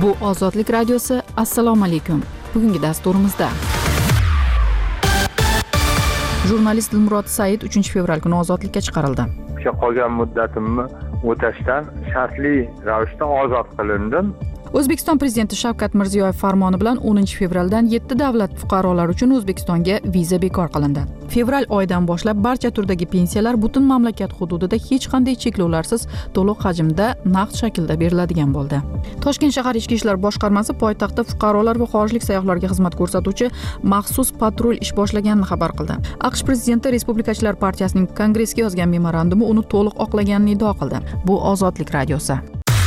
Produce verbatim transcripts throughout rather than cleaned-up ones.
Bu Ozodlik radiosi. Assalomu alaykum. Bugungi dasturimizda jurnalist Dilmurod Said uchinchi fevral kuni ozodlikka chiqarildi. O'sha qolgan muddatimni o'tashdan shartli ravishda ozod qilindim. O'zbekiston prezidenti Shavkat Mirziyoyev farmoni bilan o'ninchi fevraldan yetti davlat fuqarolari uchun O'zbekistonga viza bekor qilindi. Fevral oyidan boshlab barcha turdagi pensiyalar butun mamlakat hududida hech qanday cheklovlarsiz to'liq hajmda naqd shaklda beriladigan bo'ldi. Toshkent shahar ichki ishlar boshqarmasi poytaxtda fuqarolar va xorijlik sayyohlarga xizmat ko'rsatuvchi maxsus patrul ish boshlaganini xabar qildi. AQSh prezidenti Respublikachilar partiyasining kongressga yozgan memorandumi uni to'liq oqlaganini iddao qildi. Bu Ozodlik radiosi.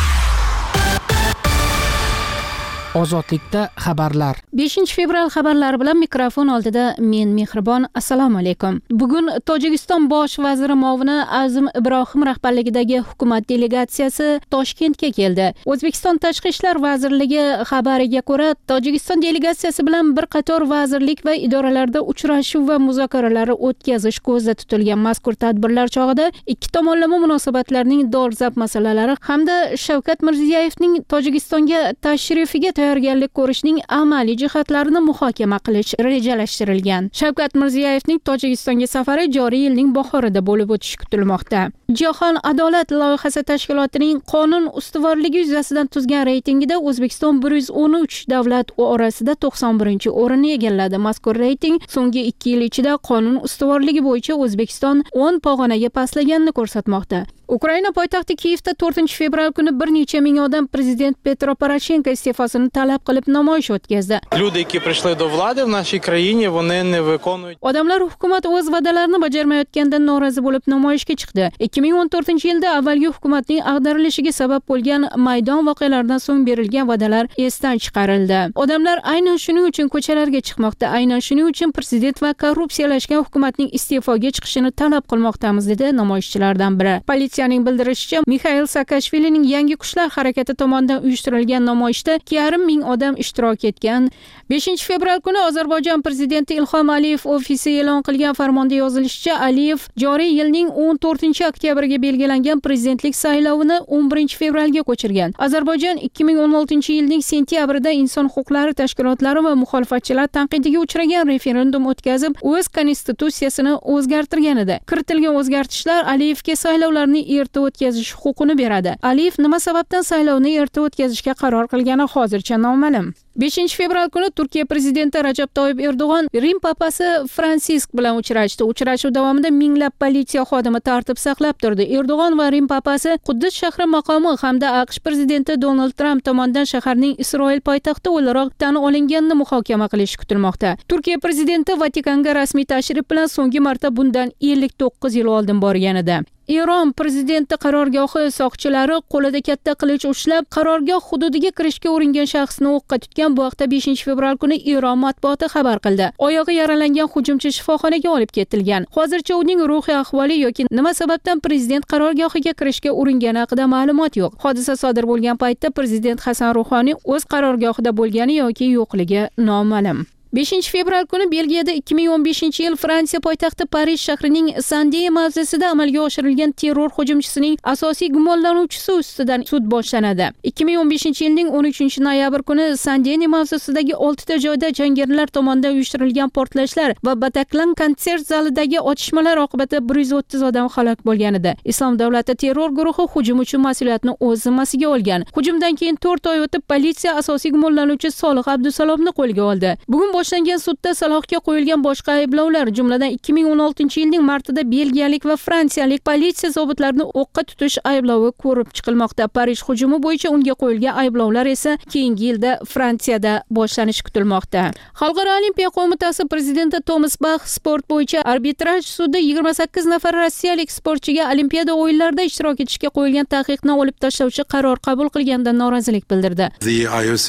Ozodlikda xabarlar. beshinchi fevral xabarlari bilan mikrofon oldida men Mehribon. Assalomu alaykum. Bugun Tojikiston bosh vaziri muovini Azim Ibrohim rahbarligidagi hukumat delegatsiyasi Toshkentga keldi. O'zbekiston Tashqi ishlar vazirligi xabariga ko'ra, Tojikiston delegatsiyasi bilan bir qator vazirlik va idoralarda uchrashuv va muzokaralar o'tkazish ko'zda tutilgan. Mazkur tadbirlar chog'ida ikki tomonlama munosabatlarning dolzarb masalalari hamda Shavkat Mirziyoyevning Tojikistonga tashrifiga tayyorgarlik ko'rishning amaliy jihatlarini muhokama qilish rejalashtirilgan. Shavkat Mirziyoyevning Tojikistonga safari joriy yilning bahorida bo'lib o'tishi kutilmoqda. Jahon adolat loyihasi tashkilotining qonun ustuvorligi yuzasidan tuzgan reytingida O'zbekiston bir yuz o'n uch davlat orasida to'qson birinchi o'rinni egalladi. Mazkur reyting so'nggi ikki yil ichida qonun ustuvorligi bo'yicha O'zbekiston o'n pog'onaga pastlaganini ko'rsatmoqda. Ukraina poytaxti Kiyevda to'rtinchi fevral kuni bir necha ming odam prezident Petro Poroshenko iste'fosini talab qilib namoyish o'tkazdi. Люди, які прийшли до влади в нашій країні, вони не виконують. Odamlar hukumat o'z va'dalarini bajarmayotganidan norozi bo'lib namoyishga chiqdi. ikki ming o'n to'rtinchi yilda avvalgi hukumatning ag'darilishiga sabab bo'lgan maydon voqealaridan so'ng berilgan va'dalar esdan chiqarildi. Odamlar aynan shuning uchun ko'chalarga chiqmoqda. Aynan shuning uchun prezident va korrupsiyalashgan hukumatning iste'foga chiqishini talab qilmoqdamiz, dedi namoyishchilardan biri. Politsiyaning bildirishicha, Mixail Saakashvilining yangi kuchlar harakati tomonidan uyushtirilgan namoyishda ikki yarim ming odam ishtirok etgan. beshinchi fevral kuni Ozarbayjon prezidenti Ilhom Aliyev ofisi e'lon qilgan farmonda yozilishicha, Aliyev joriy yilning o'n to'rtinchi oktyabriga belgilangan prezidentlik saylovini o'n birinchi fevralga ko'chirgan. Ozarbayjon ikki ming o'n oltinchi yilning sentyabrida inson huquqlari tashkilotlari va muxolifatchilar tanqidiga uchragan referendum o'tkazib, o'z konstitutsiyasini o'zgartirgan edi. Kiritilgan o'zgartishlar Aliyevga saylovlarni erta o'tkazish huquqini beradi. Aliyev nima sababdan saylovni erta o'tkazishga qaror qilgani hozircha noma'lum. beshinchi fevral kuni Turkiya prezidenti Rajab Toyyib Erdo'g'on Rim papasi Fransisk bilan uchrashdi. Uchrashuv davomida minglab politsiya xodimi tartib saqlab turdi. Erdo'g'on va Rim papasi Quddus shahri maqomi hamda AQSh prezidenti Donald Trump tomonidan shaharning Isroil poytaxti o'laroq tan olinganini muhokama qilishi kutilmoqda. Turkiya prezidenti Vatikanga rasmiy tashrif bilan so'nggi marta bundan ellik to'qqiz yil oldin borgan edi. Eron prezidenti qarorgohi soqchilari qo'lida katta qilich ushlab, qarorgoh hududiga kirishga uringan shaxsni o'qqa tutgan. Bu haqda beshinchi fevral kuni Eron matbuoti xabar qildi. Oyog'i yaralangan hujumchi shifoxonaga olib ketilgan. Hozircha uning ruhiy ahvoli yoki nima sababdan prezident qarorgohiga kirishga uringani haqida ma'lumot yo'q. Hodisa sodir bo'lgan paytda prezident Hasan Ruhoniy o'z qarorgohida bo'lgani yoki yo'qligi noma'lum. beshinchi fevral kuni Belgiyada ikki ming o'n beshinchi yil Fransiya poytaxti Parij shahrining Sandiye mavzesida amalga oshirilgan terror hujumchisining asosiy gumonlanuvchisi ustidan sud boshlanadi. ikki ming o'n beshinchi yilning o'n uchinchi noyabr kuni Sandiye mavzesidagi oltita joyda jangarilar tomonidan uyushtirilgan portlashlar va Bataclan konsert zalidagi otishmalar oqibatida bir yuz o'ttiz odam halok bo'lgan edi. Islom davlati terror guruhi hujum uchun mas'uliyatni o'z zimmasiga olgan. Hujumdan keyin to'rt oy o'tib politsiya asosiy gumonlanuvchi Solih Abdusalomni qo'lga oldi. Bugun boshlangan sudda Salohga qo'yilgan boshqa ayblovlar, jumladan ikki ming o'n oltinchi yilning martida belgiyalik va fransiyalik politsiya zobitlarini o'qqa tutish ayblovi ko'rib chiqilmoqda. Parij hujumi bo'yicha unga qo'yilgan ayblovlar esa keyingi yilda Fransiyada boshlanishi kutilmoqda. Xalqaro olimpiya qo'mitasi prezidenti Tomas Bach sport bo'yicha arbitraj sudi yigirma sakkiz nafar rossiyalik sportchiga Olimpiada o'yinlarida ishtirok etishga qo'yilgan taqiqni olib tashlovchi qaror qabul qilganidan norozilik bildirdi. The I O C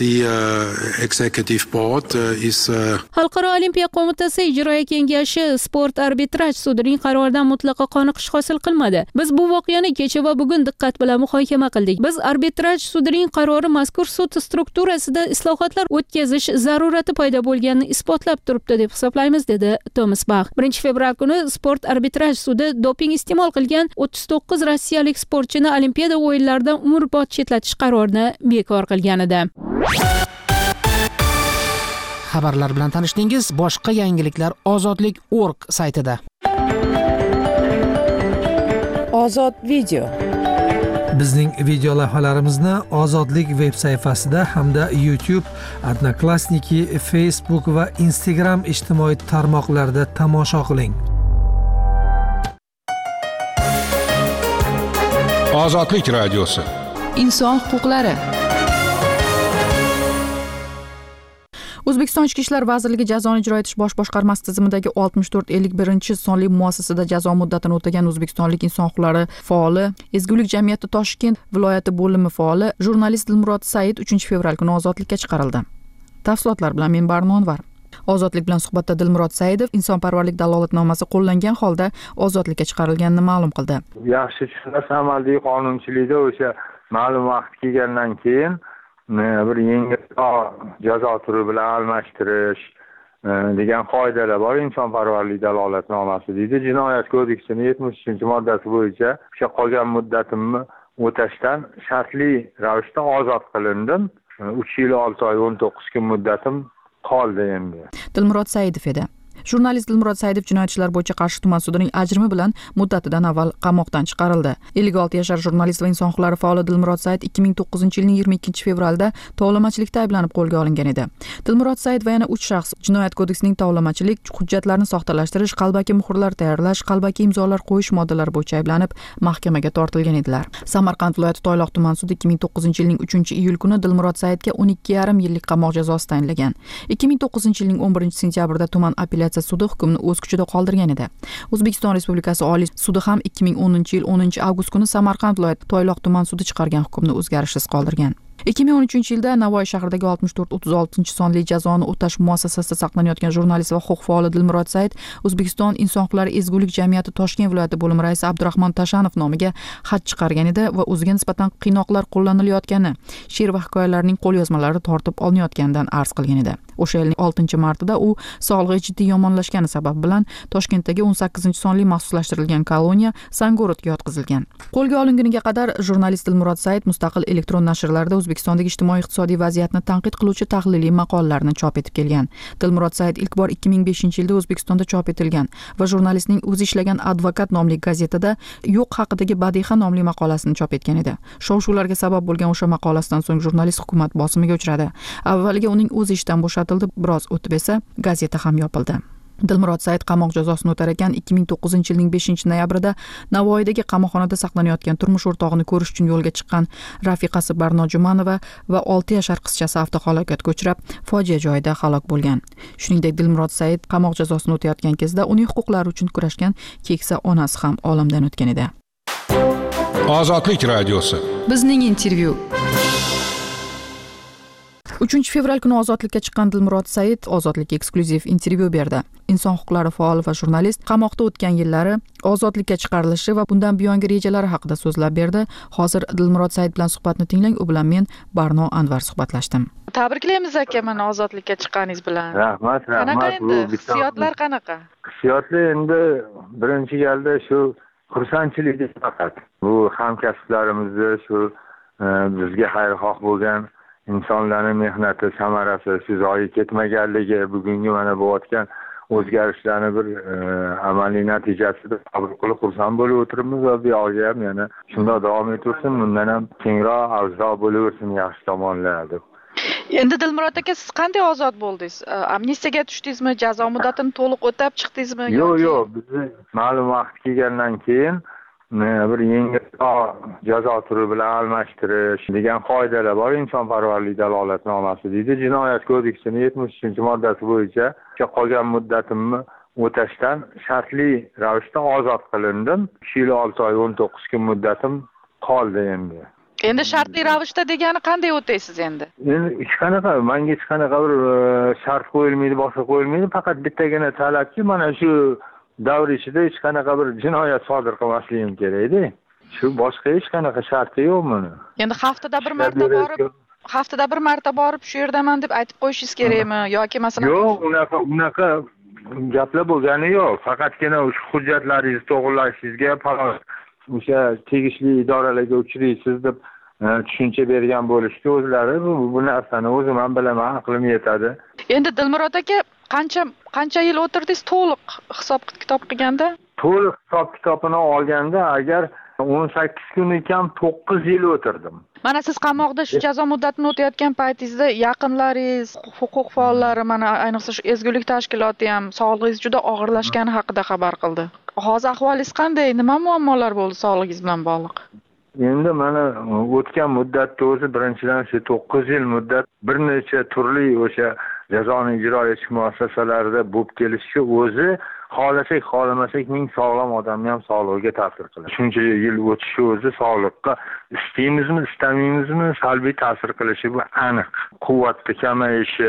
uh, executive board uh, is uh, Xalqaro olimpiya qo'mitasi ijroiya kengashi sport arbitraj sudining qaroridan mutlaqo qoniqish hosil qilmadi. Biz bu voqeani kecha va bugun diqqat bilan muhokama qildik. Biz arbitraj sudining qarori mazkur sud strukturasida islohotlar o'tkazish zarurati paydo bo'lganini isbotlab turibdi deb hisoblaymiz, dedi Tomas Bach. birinchi fevral kuni sport arbitraj sudi doping iste'mol qilgan o'ttiz to'qqiz rossiyalik sportchini Olimpiada o'yinlaridan umrbod chetlatish qarorini bekor qilgan edi. Xabarlar bilan tanishdingiz. Boshqa yangiliklar ozodlik nokta org saytida. Ozod video. Bizning video lavhalarimizni Ozodlik veb sayfasida hamda YouTube, Odnoklassniki, Facebook va Instagram ijtimoiy tarmoqlarida tomosha qiling. Ozodlik radiosi. Inson huquqlari. O'zbekiston Ichki ishlar vazirligi jazoni ijro etish bosh boshqarmasi tizimidagi oltmish to'rt ellik birinchi sonli muassasada jazo muddatini o'tagan o'zbekistonlik inson huquqlari faoli, Ezgulik jamiyati Toshkent viloyati bo'limi faoli jurnalist Dilmurod Said uchinchi fevral kuni ozodlikka chiqarildi. Tafsilotlar bilan men Barno Anvar. Ozodlik bilan suhbatda Dilmurod Saidov insonparvarlik dalolatnomasi qo'llangan holda ozodlikka chiqarilganini ma'lum qildi. Yaxshi tushunasiz, amaldagi qonunchilikda o'sha ma'lum vaqt kelgandan keyin bir yengil jazo turi bilan almashtirish degan qoidalar bor. Insonparvarlik dalolatnomasi deydi. Jinoyat kodeksining yetmish uchinchi moddasi bo'yicha o'sha qolgan muddatimni o'tashdan shartli ravishda ozod qilindim. uch yil olti oy o'n to'qqiz kun muddatim qoldi endi. Dilmurod Saidov edi. Jurnalist Dilmurod Saidov jinoyat ishlari bo'yicha Qarshi tuman sudining ajrimi bilan muddatidan avval qamoqdan chiqarildi. ellik olti yashar jurnalist va inson huquqlari faoli Dilmurod Said ikki ming to'qqizinchi yilning yigirma ikkinchi fevralda tovlamachilikda ayblanib qo'lga olingan edi. Dilmurod Said va yana uch shaxs jinoyat kodeksining tovlamachilik, hujjatlarni soxtalashtirish, qalbaki muhrlar tayyorlash, qalbaki imzolar qo'yish moddalari bo'yicha ayblanib mahkamaga tortilgan edilar. Samarqand viloyati Toyloq tuman sudi ikki ming to'qqizinchi yilning uchinchi iyul kuni Dilmurod Saidga o'n ikki yarim yillik qamoq jazosi tayinlagan. ikki ming to'qqizinchi yilning o'n birinchi sentyabrida tuman apellyatsiya sudi hukmni o'z kuchida qoldirgan edi. O'zbekiston Respublikasi Oliy sudi ham ikki ming o'ninchi yil o'ninchi avgust kuni Samarqand viloyati Toyloq tuman sudi chiqargan hukmni o'zgarishsiz qoldirgan. ikki ming o'n uchinchi yilda Navoiy shahridagi oltmish to'rt o'ttiz oltinchi sonli jazoni o'tash muassasasida saqlanayotgan jurnalist va huquq faoli Dilmurod Said O'zbekiston inson huquqlari Ezgulik jamiyati Toshkent viloyati bo'limi raisi Abdurahmon Tashanov nomiga xat chiqargan edi va o'ziga nisbatan qiynoqlar qo'llanilayotgani, she'r va hikoyalarning qo'lyozmalari tortib olinayotganidan arz qilgan edi. O'sha yilning oltinchi martida u sog'lig'i jiddiy yomonlashgani sabab bilan Toshkentdagi o'n sakkizinchi sonli maxsuslashtirilgan koloniya Sangorodga yotqizilgan. Qo'lga olinguniga qadar jurnalist Dilmurod Said mustaqil elektron nashrlarda O'zbekistondagi ijtimoiy-iqtisodiy vaziyatni tanqid qiluvchi tahliliy maqolalarni chop etib kelgan. Dilmurod Said ilk bor ikki ming beshinchi yilda O'zbekistonda chop etilgan va jurnalistning o'zi ishlagan Advokat nomli gazetada yo'q haqidagi Badiha nomli maqolasini chop etgan edi. Shov-shuvlarga sabab bo'lgan o'sha maqolasidan so'ng jurnalist hukumat bosimiga uchradi. Avvaliga uning o'zi ishdan bo'shatildi, biroz o'tib esa gazeta ham yopildi. Dilmurod Said qamoq jazosini o'tar ekan ikki ming to'qqizinchi yilning beshinchi noyabrida Navoiydagi qamoqxonada saqlanayotgan turmush o'rtog'ini ko'rish uchun yo'lga chiqqan rafiqasi Barno Jumanova va olti yashar qizchasi avtohalokatga uchrab, fojia joyida halok bo'lgan. Shuningdek, Dilmurod Said qamoq jazosini o'tayotgan kezda uning huquqlari uchun kurashgan keksa onasi ham olamdan o'tgan edi. Ozodlik radiosi. Bizning intervyu. uchinchi fevral kuni ozodlikka chiqqan Dilmurod Said ozodlikka eksklyuziv intervyu berdi. Inson huquqlari faoli va jurnalist qamoqda o'tgan yillari, ozodlikka chiqarilishi va bundan buyongi rejalari haqida so'zlab berdi. Hozir Dilmurod Said bilan suhbatni tinglang, u bilan men Barno Anvar suhbatlashdim. Tabriklaymiz aka, mana ozodlikka chiqqaningiz bilan. Rahmat, rahmat. Qanaqa endi hissiyotlar qanaqa? Hissiyotlar endi birinchi galda shu xursandchilik faqat. Bu hamkasblarimizni shu bizga xayrixoh bo'lgan insonlarning mehnati samarasi shu zoyi ketmaganligi, bugungi mana bo'layotgan o'zgarishlarni bir e, amaliy natijasida qabul qilib xursand bo'lib o'tiribmiz va bu yoqqa ham yana shunday davom etaversin, bundan ham kengroq avzoq bo'laversin, yaxshi tomonlar deb. Endi Dilmurod aka, siz qanday ozod bo'ldingiz? Amnistiyaga tushdingizmi? Jazo muddatini to'liq o'tab chiqdingizmi? Yo'q, yo'q, bizni ma'lum vaqt kelgandan keyin bir yengil jazo turi bilan almashtirish degan qoidalar bor. Insonparvarlik dalolatnomasi deydi. Jinoyat kodeksining yetmish uchinchi moddasi bo'yicha qolgan muddatimni o'tashdan shartli ravishda ozod qilindim. uch yil olti oy o'n to'qqiz kun muddatim qoldi endi. Endi shartli ravishda degani qanday o'taysiz endi? Endi hech qanaqa, menga hech qanaqa bir shart qo'yilmaydi, boshqa qo'yilmaydi. Faqat bittagina talabki, mana shu davr ichida hech qanaqa bir jinoyat sodir qilmasligim kerak-da. Shu boshqa hech qanaqa sharti yo'q meni. Endi haftada bir marta borib, haftada bir marta borib shu yerdaman deb aytib qo'yishingiz kerakmi yoki masalan? Yo'q, unaqa unaqa gaplar bo'lgani yo'q. Faqatgina o'sha hujjatlaringizni to'g'rilashingizga, falon o'sha tegishli idoralarga uchraysiz deb tushuncha bergan bo'lishdi o'zlari. Bu, bu narsani o'zim ham bilaman, aqlim yetadi. Endi Dilmurod aka qancha qancha yil o'tirdingiz to'liq hisob kitob qilganda? To'liq hisob kitobini olganda agar o'n sakkiz kun ekan to'qqiz yil o'tirdim. Mana siz qamoqda shu jazo muddatini o'tayotgan paytingizda yaqinlaringiz, huquq faollari, mana ayniqsa shu ezgulik tashkiloti ham sog'lig'ingiz juda og'irlashgani haqida xabar qildi. Hozir ahvolingiz qanday? Nima muammolar bo'ldi sog'lig'ingiz bilan bog'liq? Endi mana o'tgan muddatda o'zi birinchidan shu to'qqiz yil muddat bir necha turli o'sha jazoni ijro etish muassasalarida bo'lib kelishi o'zi xohlasak xohlamasak ming sog'lom odamni ham sog'lig'iga ta'sir qiladi. Shuncha yil o'tishi o'zi sog'liqqa istaymizmi istamaymizmi salbiy ta'sir qilishi bu aniq. Quvvatni kamayishi,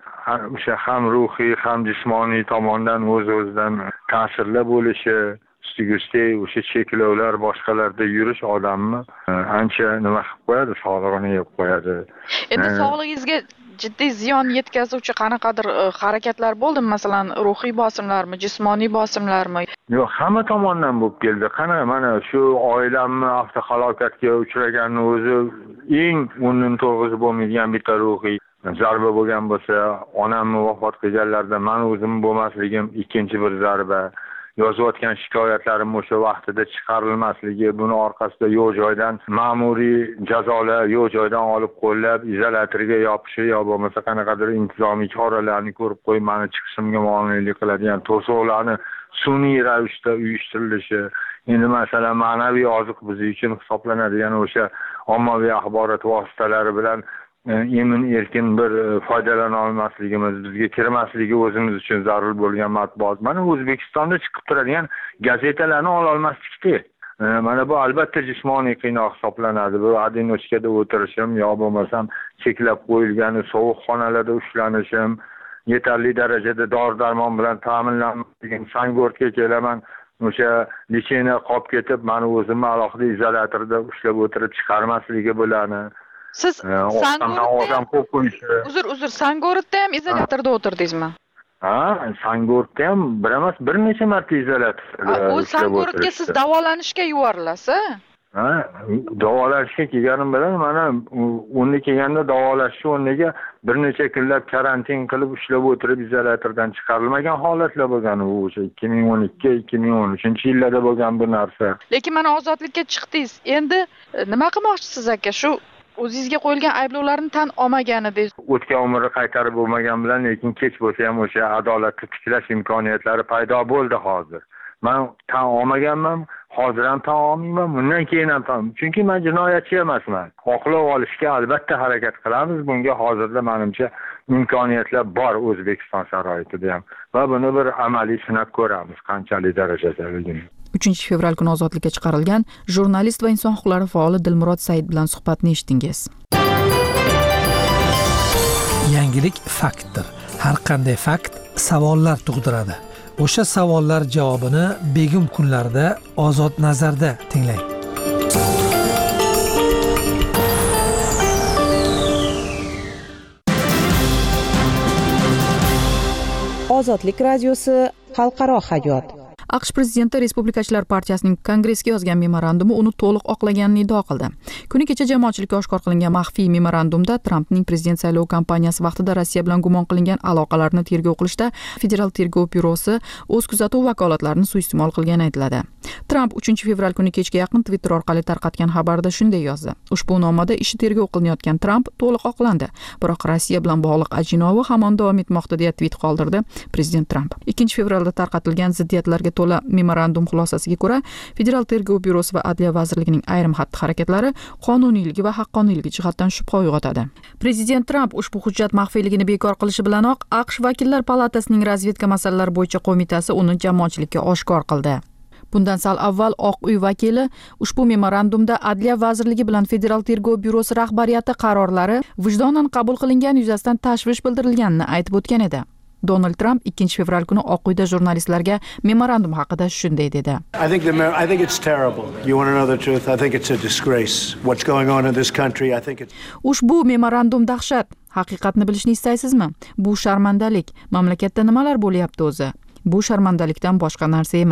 o'sha ham ruhiy ham jismoniy tomondan o'z-o'zidan ta'sirlar bo'lishi, ustiga o'sha cheklovlar boshqalarda yurish odamni ancha nima qilib qo'yadi, sog'lig'ini yeb qo'yadi. Endi sog'lig'ingizga jiddiy ziyon yetkazuvchi qanaqadir harakatlar bo'ldimi? Masalan, ruhiy bosimlarmi, jismoniy bosimlarmi? Yo'q, hamma tomondan bo'lib keldi. Qana mana shu oilamni avtohalokatga uchraganini o'zi eng o'rnini to'g'ri bo'lmaydigan bitta ruhiy zarba bo'lgan bo'lsa, onamni vafot qilganlarda men o'zim bo'lmasligim ikkinchi bir zarba. Yozayotgan shikoyatlarim o'sha vaqtida chiqarilmasligi, buni orqasida yo'q joydan ma'muriy jazolar, yo'q joydan olib qo'llab izolyatorga yopishi yo bo'lmasa qanaqadir intizomiy choralarni ko'rib qo'yib meni chiqishimga monelik qiladigan to'siqlarni sun'iy ravishda uyushtirilishi, endi masalan ma'naviy oziq biz uchun hisoblanadigan o'sha ommaviy axborot vositalari bilan emin erkin bir foydalana olmasligimiz, bizga kirmasligi o'zimiz uchun zarur bo'lgan matbuot. Mana O'zbekistonda chiqib turadigan gazetalarni ola olmaslikda. Mana bu albatta jismoniy qiynoq hisoblanadi. Bu adinochkada o'tirishim yo bo'lmasam cheklab qo'yilgan sovuq xonalarda ushlanishim, yetarli darajada dori-darmon bilan ta'minlanmagan Sangortga kelaman. O'sha lichena qolib ketib, meni o'zimni alohida izolyatorda ushlab o'tirib chiqarmasligi bo'lani. Siz Sangortda uzr uzr Sangortda ham izolyatorda o'tirdingizmi? Ha, Sangortda ham bir emas, bir necha marta izolyatorda. Bu Sangortga siz davolanishga yuborilasiz? Ha, davolashga kelganim bilan mana unda kelganda davolashni o'rniga bir necha kunlab karantin qilib ushlab o'tirib izolyatordan chiqarilmagan holatlar bo'lgan u o'sha ikki ming o'n ikki ikki ming o'n uchinchi yillarda bo'lgan bu narsa. Lekin mana ozodlikka chiqdingiz. Endi nima qilmoqchisiz aka? Shu o'zingizga qo'yilgan ayblovlarni tan olmagan edingiz. O'tgan umri qaytarib bo'lmagan bilan, lekin kech bo'lsa ham o'sha adolatni tiklash imkoniyatlari paydo bo'ldi hozir. Men tan olmaganman, hozir ham tan olmayman, bundan keyin ham tan. Chunki men jinoyatchi emasman. Oqlov olishga albatta harakat qilamiz. Bunga hozirda menimcha imkoniyatlar bor O'zbekiston sharoitida ham. Va buni bir amaliy sinab ko'ramiz, qanchalik darajada bo'lgan. uchinchi fevral kuni ozodlikka chiqarilgan jurnalist va inson huquqlari faoli Dilmurod Said bilan suhbatni eshitdingiz. Yangilik faktdir. Har qanday fakt savollar tug'diradi. O'sha savollar javobini begim kunlarda Ozod nazarda tinglang. Ozodlik radiosi xalqaro hayot. AQSh prezidenti Respublikachilar partiyasining kongressga yozgan memorandumi uni to'liq oqlaganini iddao qildi. Kuni kecha jamoatchilikka oshkor qilingan maxfiy memorandumda Trampning prezident saylov kampaniyasi vaqtida Rossiya bilan gumon qilingan aloqalarni tergov qilishda Federal tergov byurosi o'z kuzatuv vakolatlarini suiiste'mol qilgani aytiladi. Tramp uchinchi fevral kuni kechga yaqin Twitter orqali tarqatgan xabarda shunday yozdi. Ushbu nomada ishi tergov qilinayotgan Tramp to'liq oqlandi, biroq Rossiya bilan bog'liq ajinovi hamon davom etmoqda deya tweet qoldirdi prezident Tramp. ikkinchi fevralda tarqatilgan ziddiyatlarga to'la memorandum xulosasiga ko'ra, Federal tergov byurosi va Adliya vazirligining ayrim xatti-harakatlari qonuniyligi va haqqoniyligi jihatdan shubha uyg'otadi. Prezident Tramp ushbu hujjat maxfiyligini bekor qilishi bilanoq AQSh vakillar palatasining razvedka masalalari bo'yicha qo'mitasi uni jamoatchilikka oshkor qildi. Bundan sal avval Oq uy vakili ushbu memorandumda Adliya vazirligi bilan Federal tergov byurosi rahbariyati qarorlari vijdonan qabul qilingan yuzasidan tashvish bildirilganini aytib o'tgan edi. Donald Trump ikkinchi fevral kuni Oq uyda jurnalistlarga memorandum haqida shunday dedi. I think the I think it's terrible. You want to know the truth? I think it's a disgrace. What's going on in this country? I think it's Ushbu memorandum dahshat. Haqiqatni bilishni istaysizmi? Bu sharmandalik. Mamlakatda nimalar bo'lyapti o'zi? Bu sharmandalikdan boshqa narsa emas.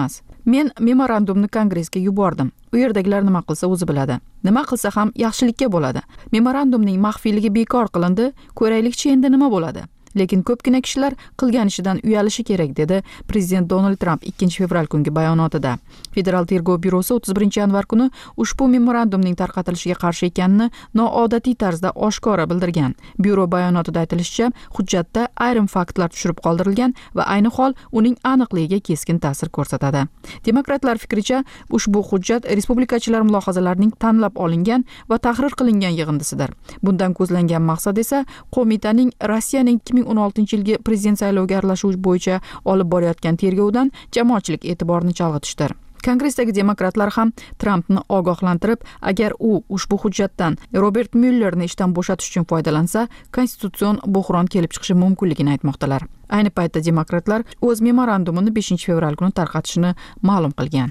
Men memorandumni kongressga yubordim. U yerdagilar nima qilsa o'zi biladi. Nima qilsa ham yaxshilikka bo'ladi. Memorandumning maxfiyligi bekor qilindi. Ko'raylikchi endi nima bo'ladi? Lekin ko'pgina kishilar qilgan ishidan uyalishi kerak, dedi prezident Donald Trump ikkinchi fevral kungi bayonotida. Federal tergov byurosi o'ttiz birinchi yanvar kuni ushbu memorandumning tarqatilishiga qarshi ekanini noodatiy tarzda oshkora bildirgan. Byuro bayonotida aytilishicha, hujjatda ayrim faktlar tushirib qoldirilgan va ayni hol uning aniqligiga keskin ta'sir ko'rsatadi. Demokratlar fikricha, ushbu hujjat respublikachilar mulohazalarining tanlab olingan va tahrir qilingan yig'indisidir. Bundan ko'zlangan maqsad esa qo'mitaning Rossiyaning ikki ming o'n oltinchi yilgi prezident sayloviga aralashuv bo'yicha olib borayotgan tergovdan jamoatchilik e'tiborini chalg'itishdir. Kongressdagi demokratlar ham Trumpni ogohlantirib, agar u ushbu hujjatdan Robert Myullerni ishdan bo'shatish uchun foydalansa, konstitutsion bo'hron kelib chiqishi mumkinligini aytmoqdalar. Ayni paytda demokratlar o'z memorandumini beshinchi fevral kuni tarqatishini ma'lum qilgan.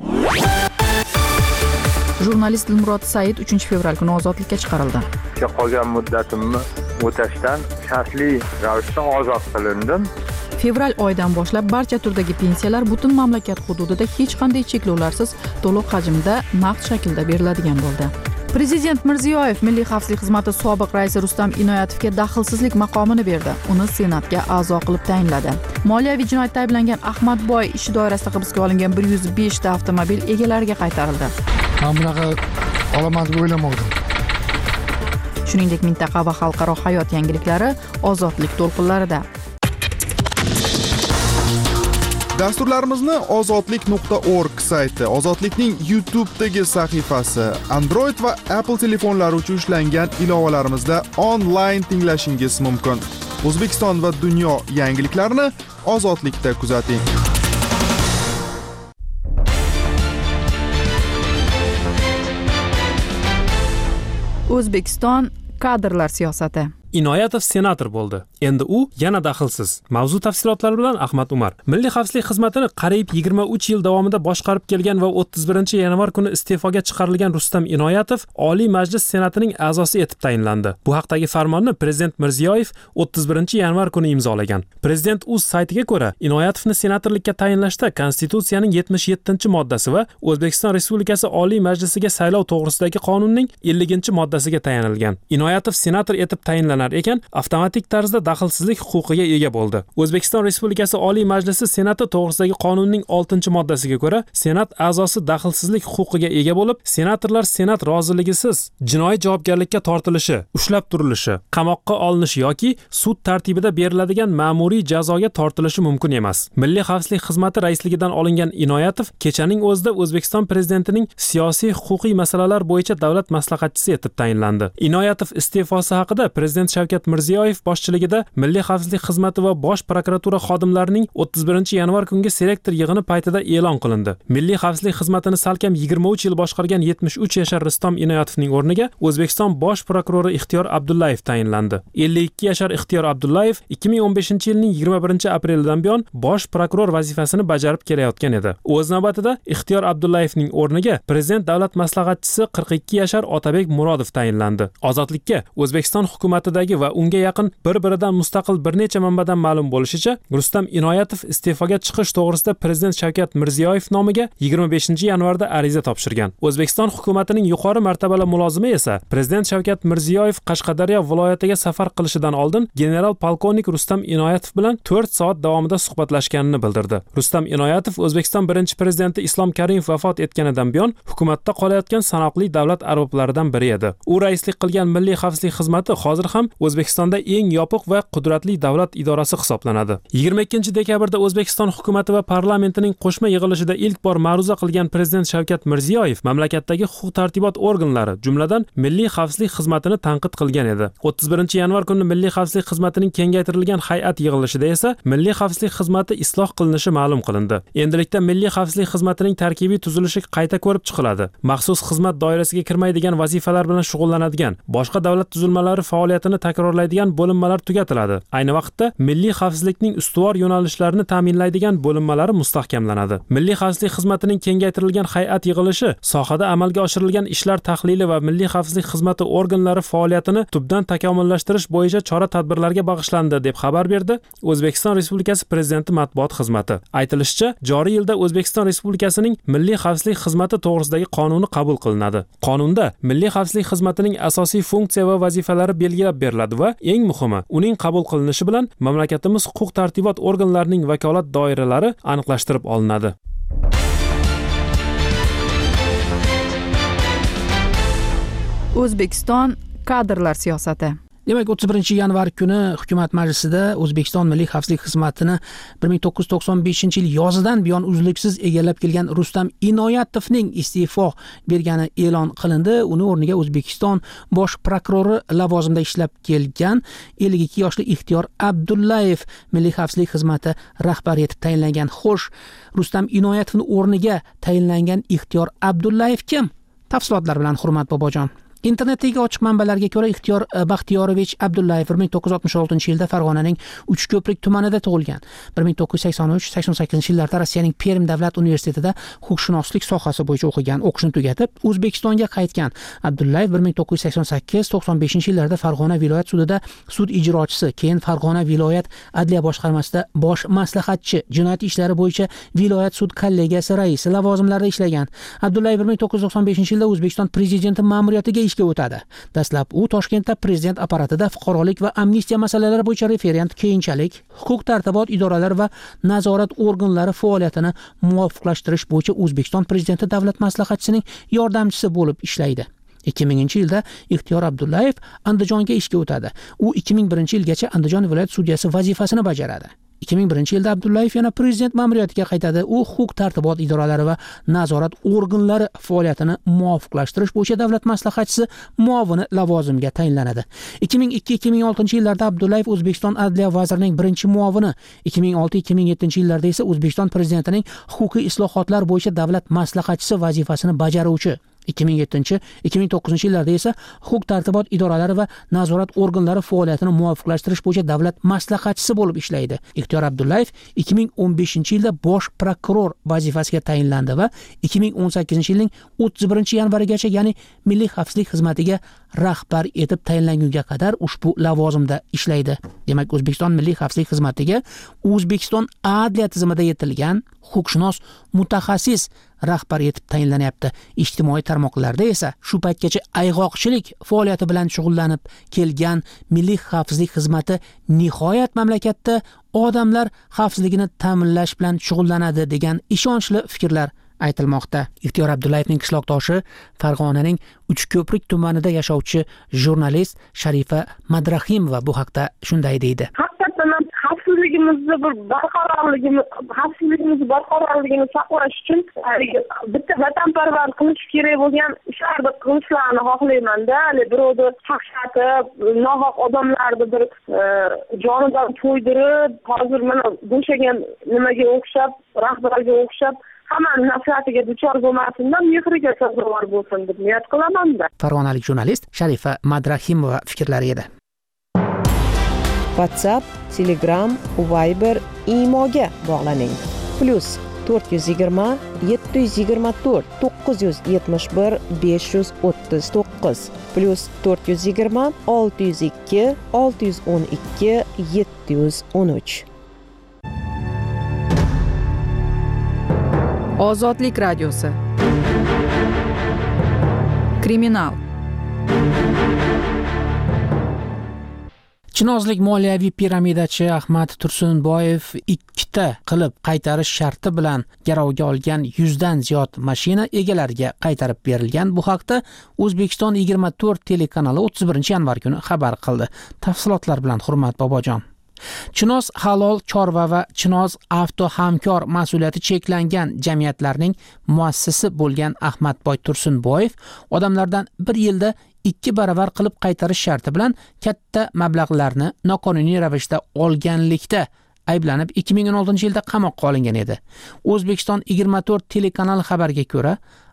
Jurnalist Dilmurod Said uchinchi fevral kuni ozodlikka chiqarildi. Qolgan muddatimni o'tashdan shartli ravishda ozod qilindim. Fevral oyidan boshlab barcha turdagi pensiyalar butun mamlakat hududida hech qanday cheklovlarsiz to'liq hajmda naqd shaklda beriladigan bo'ldi. Prezident Mirziyoyev Milliy xavfsizlik xizmati sobiq raisi Rustam Inoyatovga daxlsizlik maqomini berdi. Uni Senatga a'zo qilib tayinladi. Moliyaviy jinoyatda ayblangan Ahmadboy ishi doirasida hibsga olingan bir yuz besh ta avtomobil egalariga qaytarildi. Men bunaqa olaman deb o'ylamadim. Shuningdek, mintaqa va xalqaro hayot yangiliklari ozodlik to'lqinlarida. Dasturlarimizni ozodlik nuqta org sayti, Ozodlikning YouTube'dagi sahifasi, Android va Apple telefonlari uchun ishlangan ilovalarimizda onlayn tinglashingiz mumkin. O'zbekiston va dunyo yangiliklarini Ozodlikda kuzating. O'zbekiston kadrlar siyosati. Inoyatov senator bo'ldi. Endi u yana daxlsiz. Mavzu tafsilotlari bilan Ahmad Umar. Milliy xavfsizlik xizmatini qariyb yigirma uch yil davomida boshqarib kelgan va o'ttiz birinchi yanvar kuni iste'foga chiqarilgan Rustam Inoyatov Oliy Majlis Senatining a'zosi etib tayinlandi. Bu haqdagi farmonni prezident Mirziyoyev o'ttiz birinchi yanvar kuni imzolagan. Prezident o'z saytiga ko'ra, Inoyatovni senatorlikka tayinlashda Konstitutsiyaning yetmish yettinchi moddasi va O'zbekiston Respublikasi Oliy Majlisiga saylov to'g'risidagi qonunning elliginchi moddasiga tayanilgan. Inoyatov senator etib tayinlangan ekan, avtomatik tarzda daxlsizlik huquqiga ega bo'ldi. O'zbekiston Respublikasi Oliy Majlisi Senati to'g'risidagi qonunning oltinchi moddasiga ko'ra, Senat a'zosi daxlsizlik huquqiga ega bo'lib, senatorlar Senat roziligisiz jinoiy javobgarlikka tortilishi, ushlab turilishi, qamoqqa olinishi yoki sud tartibida beriladigan ma'muriy jazoga tortilishi mumkin emas. Milliy xavfsizlik xizmati raisligidan olingan Inoyatov kechaning o'zida O'zbekiston prezidentining siyosiy huquqiy masalalar bo'yicha davlat maslahatchisi etib tayinlandi. Inoyatov iste'fosi haqida prezident Shavkat Mirziyoyev boshchiligida Milliy xavfsizlik xizmati va Bosh prokuratura xodimlarining o'ttiz birinchi yanvar kungi selektor yig'ini paytida e'lon qilindi. Milliy xavfsizlik xizmatini salkam yigirma uch yil boshqargan yetmish uch yashar Rustam Inoyatovning o'rniga O'zbekiston Bosh prokurori Ixtiyor Abdullayev tayinlandi. ellik ikki yashar Ixtiyor Abdullayev ikki ming o'n beshinchi yilning yigirma birinchi aprelidan buyon bosh prokuror vazifasini bajarib kelayotgan edi. O'z navbatida Ixtiyor Abdullayevning o'rniga prezident davlat maslahatchisi qirq ikki yashar Otabek Murodov tayinlandi. Ozodlikka O'zbekiston hukumatidagi va unga yaqin bir-biridan mustaqil bir necha manbadan ma'lum bo'lishicha, Rustam Inoyatov iste'foga chiqish to'g'risida prezident Shavkat Mirziyoyev nomiga yigirma beshinchi yanvarda ariza topshirgan. O'zbekiston hukumatining yuqori martabali mulozimi esa prezident Shavkat Mirziyoyev Qashqadaryo viloyatiga safar qilishidan oldin general polkovnik Rustam Inoyatov bilan to'rt soat davomida suhbatlashganini bildirdi. Rustam Inoyatov O'zbekiston birinchi prezidenti Islom Karimov vafot etganidan buyon hukumatda qolayotgan sanoqli davlat arboblaridan biri edi. U raislik qilgan Milliy xavfsizlik xizmati hozir ham O'zbekistonda eng yopiq va qudratli davlat idorasi hisoblanadi. yigirma ikkinchi dekabrda O'zbekiston hukumati va parlamentining qo'shma yig'ilishida ilk bor ma'ruza qilgan prezident Shavkat Mirziyoyev mamlakatdagi huquq-tartibot organlari, jumladan Milliy xavfsizlik xizmatini tanqid qilgan edi. o'ttiz birinchi yanvar kuni Milliy xavfsizlik xizmatining kengaytirilgan hay'at yig'ilishida esa Milliy xavfsizlik xizmati isloh qilinishi ma'lum qilindi. Endilikda Milliy xavfsizlik xizmatining tarkibiy tuzilishi qayta ko'rib chiqiladi. Maxsus xizmat doirasiga kirmaydigan vazifalar bilan shug'ullanadigan, boshqa davlat tuzilmalari faoliyatini takrorlaydigan bo'linmalar tugatiladi. Ayni vaqtda milliy xavfsizlikning ustuvor yo'nalishlarini ta'minlaydigan bo'linmalari mustahkamlanadi. Milliy xavfsizlik xizmatining kengaytirilgan hay'at yig'ilishi sohada amalga oshirilgan ishlar tahlili va milliy xavfsizlik xizmati organlari faoliyatini tubdan takomillashtirish bo'yicha chora-tadbirlarga bag'ishlandi deb xabar berdi O'zbekiston Respublikasi Prezidenti matbuot xizmati. Aytilishicha, joriy yilda O'zbekiston Respublikasining milliy xavfsizlik xizmati to'g'risidagi qonuni qabul qilinadi. Qonunda milliy xavfsizlik xizmatining asosiy funksiya va vazifalari belgilab beriladi va eng muhimi, uning qabul qilinishi bilan mamlakatimiz huquq-tartibot organlarining vakolat doiralari aniqlashtirib olinadi. O'zbekiston kadrlar siyosati. Demak, o'ttiz birinchi yanvar kuni Hukumat Majlisida O'zbekiston Milliy xavfsizlik xizmatini bir ming to'qqiz yuz to'qson beshinchi yil yozidan buyon uzluksiz egallab kelgan Rustam Inoyatovning iste'fo bergani e'lon qilindi. Uni o'rniga O'zbekiston bosh prokurori lavozimida ishlab kelgan ellik ikki yoshli Ixtiyor Abdullayev Milliy xavfsizlik xizmati rahbari etib tayinlangan. Xo'sh, Rustam Inoyatovning o'rniga tayinlangan Ixtiyor Abdullayev kim? Tafsilotlar bilan Hurmat Bobojon. Internetdagi ochiq manbalarga ko'ra, Ixtiyor Baxtiyorovich Abdullayev bir ming to'qqiz yuz oltmish oltinchi yilda Farg'onaning Uchko'prik tumanida tug'ilgan. bir ming to'qqiz yuz sakson uch sakson sakkizinchi yillarda Rossiyaning Perm davlat universitetida huquqshunoslik sohasi bo'yicha o'qigan, o'qishni tugatib, O'zbekistonga qaytgan. Abdullayev bir ming to'qqiz yuz sakson sakkiz to'qson beshinchi yillarda Farg'ona viloyat sudida sud ijrochisi, keyin Farg'ona viloyat adliya boshqarmasida bosh maslahatchi, jinoyat ishlari bo'yicha viloyat sud kollegiyasi raisi lavozimlarida ishlagan. Abdullayev bir ming to'qqiz yuz to'qson beshinchi yilda O'zbekiston prezidenti ma'muriyatiga ishga o'tadi. Dastlab u Toshkentda prezident apparatida fuqarolik va amnistiya masalalari bo'yicha referent, keyinchalik huquq-tartibot idoralari va nazorat organlari faoliyatini muvofiqlashtirish bo'yicha O'zbekiston prezidenti davlat maslahatchisining yordamchisi bo'lib ishlaydi. ikki minginchi yilda Ixtiyor Abdullayev Andijonga ishga o'tadi. U ikki ming birinchi yilgacha Andijon viloyat sudyasi vazifasini bajaradi. ikki ming birinchi yilda Abdullayev yana prezident ma'muriyatiga qaytadi. U huquq-tartibot idoralari va nazorat organlari faoliyatini muvofiqlashtirish bo'yicha davlat maslahatchisi muovini lavozimiga tayinlanadi. ikki ming ikki ikki ming oltinchi yillarda Abdullayev O'zbekiston adliya vazirining birinchi muovini, ikki ming olti ikki ming yettinchi yillarda esa O'zbekiston prezidentining huquqiy islohotlar bo'yicha davlat maslahatchisi vazifasini bajaruvchi. ikki ming yettinchi ikki ming to'qqizinchi yillarda esa huquq-tartibot idoralari va nazorat organlari faoliyatini muvofiqlashtirish bo'yicha davlat maslahatchisi bo'lib ishlaydi. Ixtiyor Abdullayev ikki ming o'n beshinchi yilda bosh prokuror vazifasiga tayinlandi va ikki ming o'n sakkizinchi yilning o'ttiz birinchi yanvarigacha, ya'ni Milliy xavfsizlik xizmatiga rahbar etib tayinlangunga qadar ushbu lavozimda ishlaydi. Demak, O'zbekiston Milliy xavfsizlik xizmatiga O'zbekiston adliya tizimida yetilgan huquqshunos mutaxassis rahbar etib tayinlanyapti. Ijtimoiy tarmoqlarda esa shu paytgacha ayg'oqchilik faoliyati bilan shug'ullanib kelgan Milliy xavfsizlik xizmati nihoyat mamlakatda odamlar xavfsizligini ta'minlash bilan shug'ullanadi degan ishonchli fikrlar aytilmoqda. Ixtiyor Abdullayevning qishloqdoshi Farg'onaning Uchko'prik tumanida yashovchi jurnalist Sharifa Madrahimova bu haqda shunday deydi. Haqiqatan xavfsizligimizni bir barqarorligimiz, xavfsizligimizni barqarorligini saqlash uchun bitta vatanparvar qilish kerak bo'lgan ishlarni qilishlarni xohlayman-da. Birovni qaqshatib, nohaq odamlarni bir jonidan to'ydirib, hozir mana bo'shagan nimaga o'xshab, rahbarga o'xshab hammaning nafratiga duchor bo'lmasin-da, mehriga sazovor bo'lsin deb niyat qilaman-da. Farg'onalik jurnalist Sharifa Madrahimova fikrlari edi. WhatsApp, Telegram, Viber, Imoga bog'laning. Plus to'rt yuz yigirma yetti yuz yigirma to'rt to'qqiz yuz yetmish bir besh yuz o'ttiz to'qqiz plus to'rt yuz yigirma olti yuz ikki olti yuz o'n ikki yetti yuz o'n uch. Ozodlik radiosi. Kriminal. Chinozlik moliyaviy piramidachi Ahmad Tursunboyev ikkita qilib qaytarish sharti bilan garovga olgan yuzdan ziyod mashina egalariga qaytarib berilgan. Bu haqda O'zbekiston yigirma to'rt telekanali o'ttiz birinchi yanvar kuni xabar qildi. Tafsilotlar bilan Hurmat Bobojon. Chinoz halol chorva va Chinoz avto hamkor mas'uliyati cheklangan jamiyatlarning muassisi bo'lgan Ahmadboy Tursunboyev odamlardan bir yilda ikki baravar qilib qaytarish sharti bilan katta mablag'larni noqonuniy ravishda olganlikda ayblanib ikki ming o'n oltinchi yilda qamoqqa olingan edi. O'zbekiston yigirma to'rt telekanali xabariga ko'ra,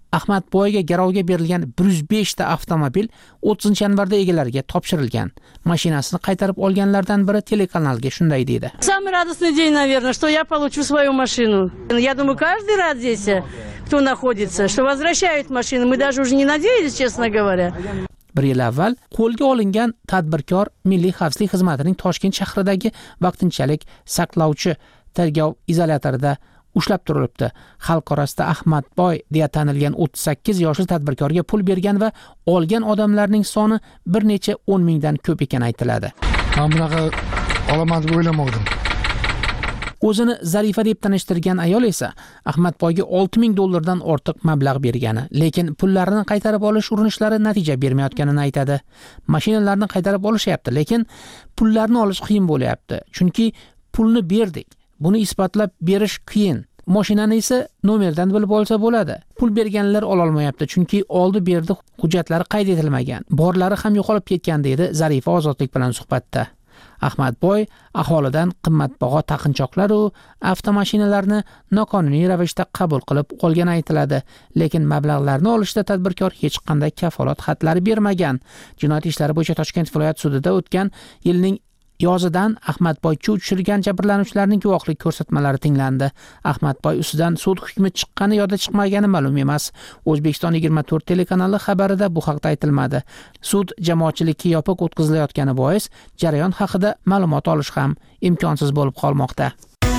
Ahmadboyga garovga berilgan bir yuz besh ta avtomobil o'ttizinchi yanvarda egalariga topshirilgan. Mashinasini qaytarib olganlardan biri telekanalga shunday dedi. Самый радостный день, наверное, что я получу свою машину. Я думаю, каждый рад здесь, кто находится, что возвращают машину. Мы даже уже не надеялись, честно говоря. Bir yil avval qo'lga olingan tadbirkor Milliy xavfsizlik xizmatining Toshkent shahridagi vaqtinchalik saqlovchi tergov izolyatorida ushlab turilibdi. Xalq orasida Ahmadboy deya tanilgan o'ttiz sakkiz yoshli tadbirkorga pul bergan va olgan odamlarning soni bir necha o'n mingdan ko'p ekani aytiladi. Men bunaqa olaman deb o'ylamadim. O'zini Zarifa deb tanishtirgan ayol esa Ahmadboyga olti ming dollardan ortiq mablag' bergani, lekin pullarini qaytarib olish urinishlari natija bermayotganini aytadi. Mashinalarni qaytarib olishyapti, lekin pullarni olish qiyin bo'lyapti. Chunki pulni berdik. Buni isbotlab berish qiyin. Mashinani esa nomerdan bilib olsa bo'ladi. Pul berganlar ola olmayapti, chunki oldi berdi hujjatlari qayd etilmagan. Borlari ham yo'qolib ketgan dedi Zarifa Ozodlik bilan suhbatda. Ahmadboy aholidan qimmatbaho taqinchoqlar va avtomashinalarni noqonuniy ravishda qabul qilib olgani aytiladi, lekin mablag'larni olishda tadbirkor hech qanday kafolat xatlari bermagan. Jinoyat ishlari bo'yicha Toshkent viloyat sudida o'tgan yilning yozidan Ahmadboy chuv tushirgan jabrlanuvchilarning guvohlik ko'rsatmalari tinglandi. Ahmadboy ustidan sud hukmi chiqqani yo'lda chiqmagani ma'lum emas. O'zbekiston yigirma to'rt telekanali xabarida bu haqda aytilmadi. Sud jamoatchilikka yopiq o'tkazilayotgani bois jarayon haqida ma'lumot olish ham imkonsiz bo'lib qolmoqda.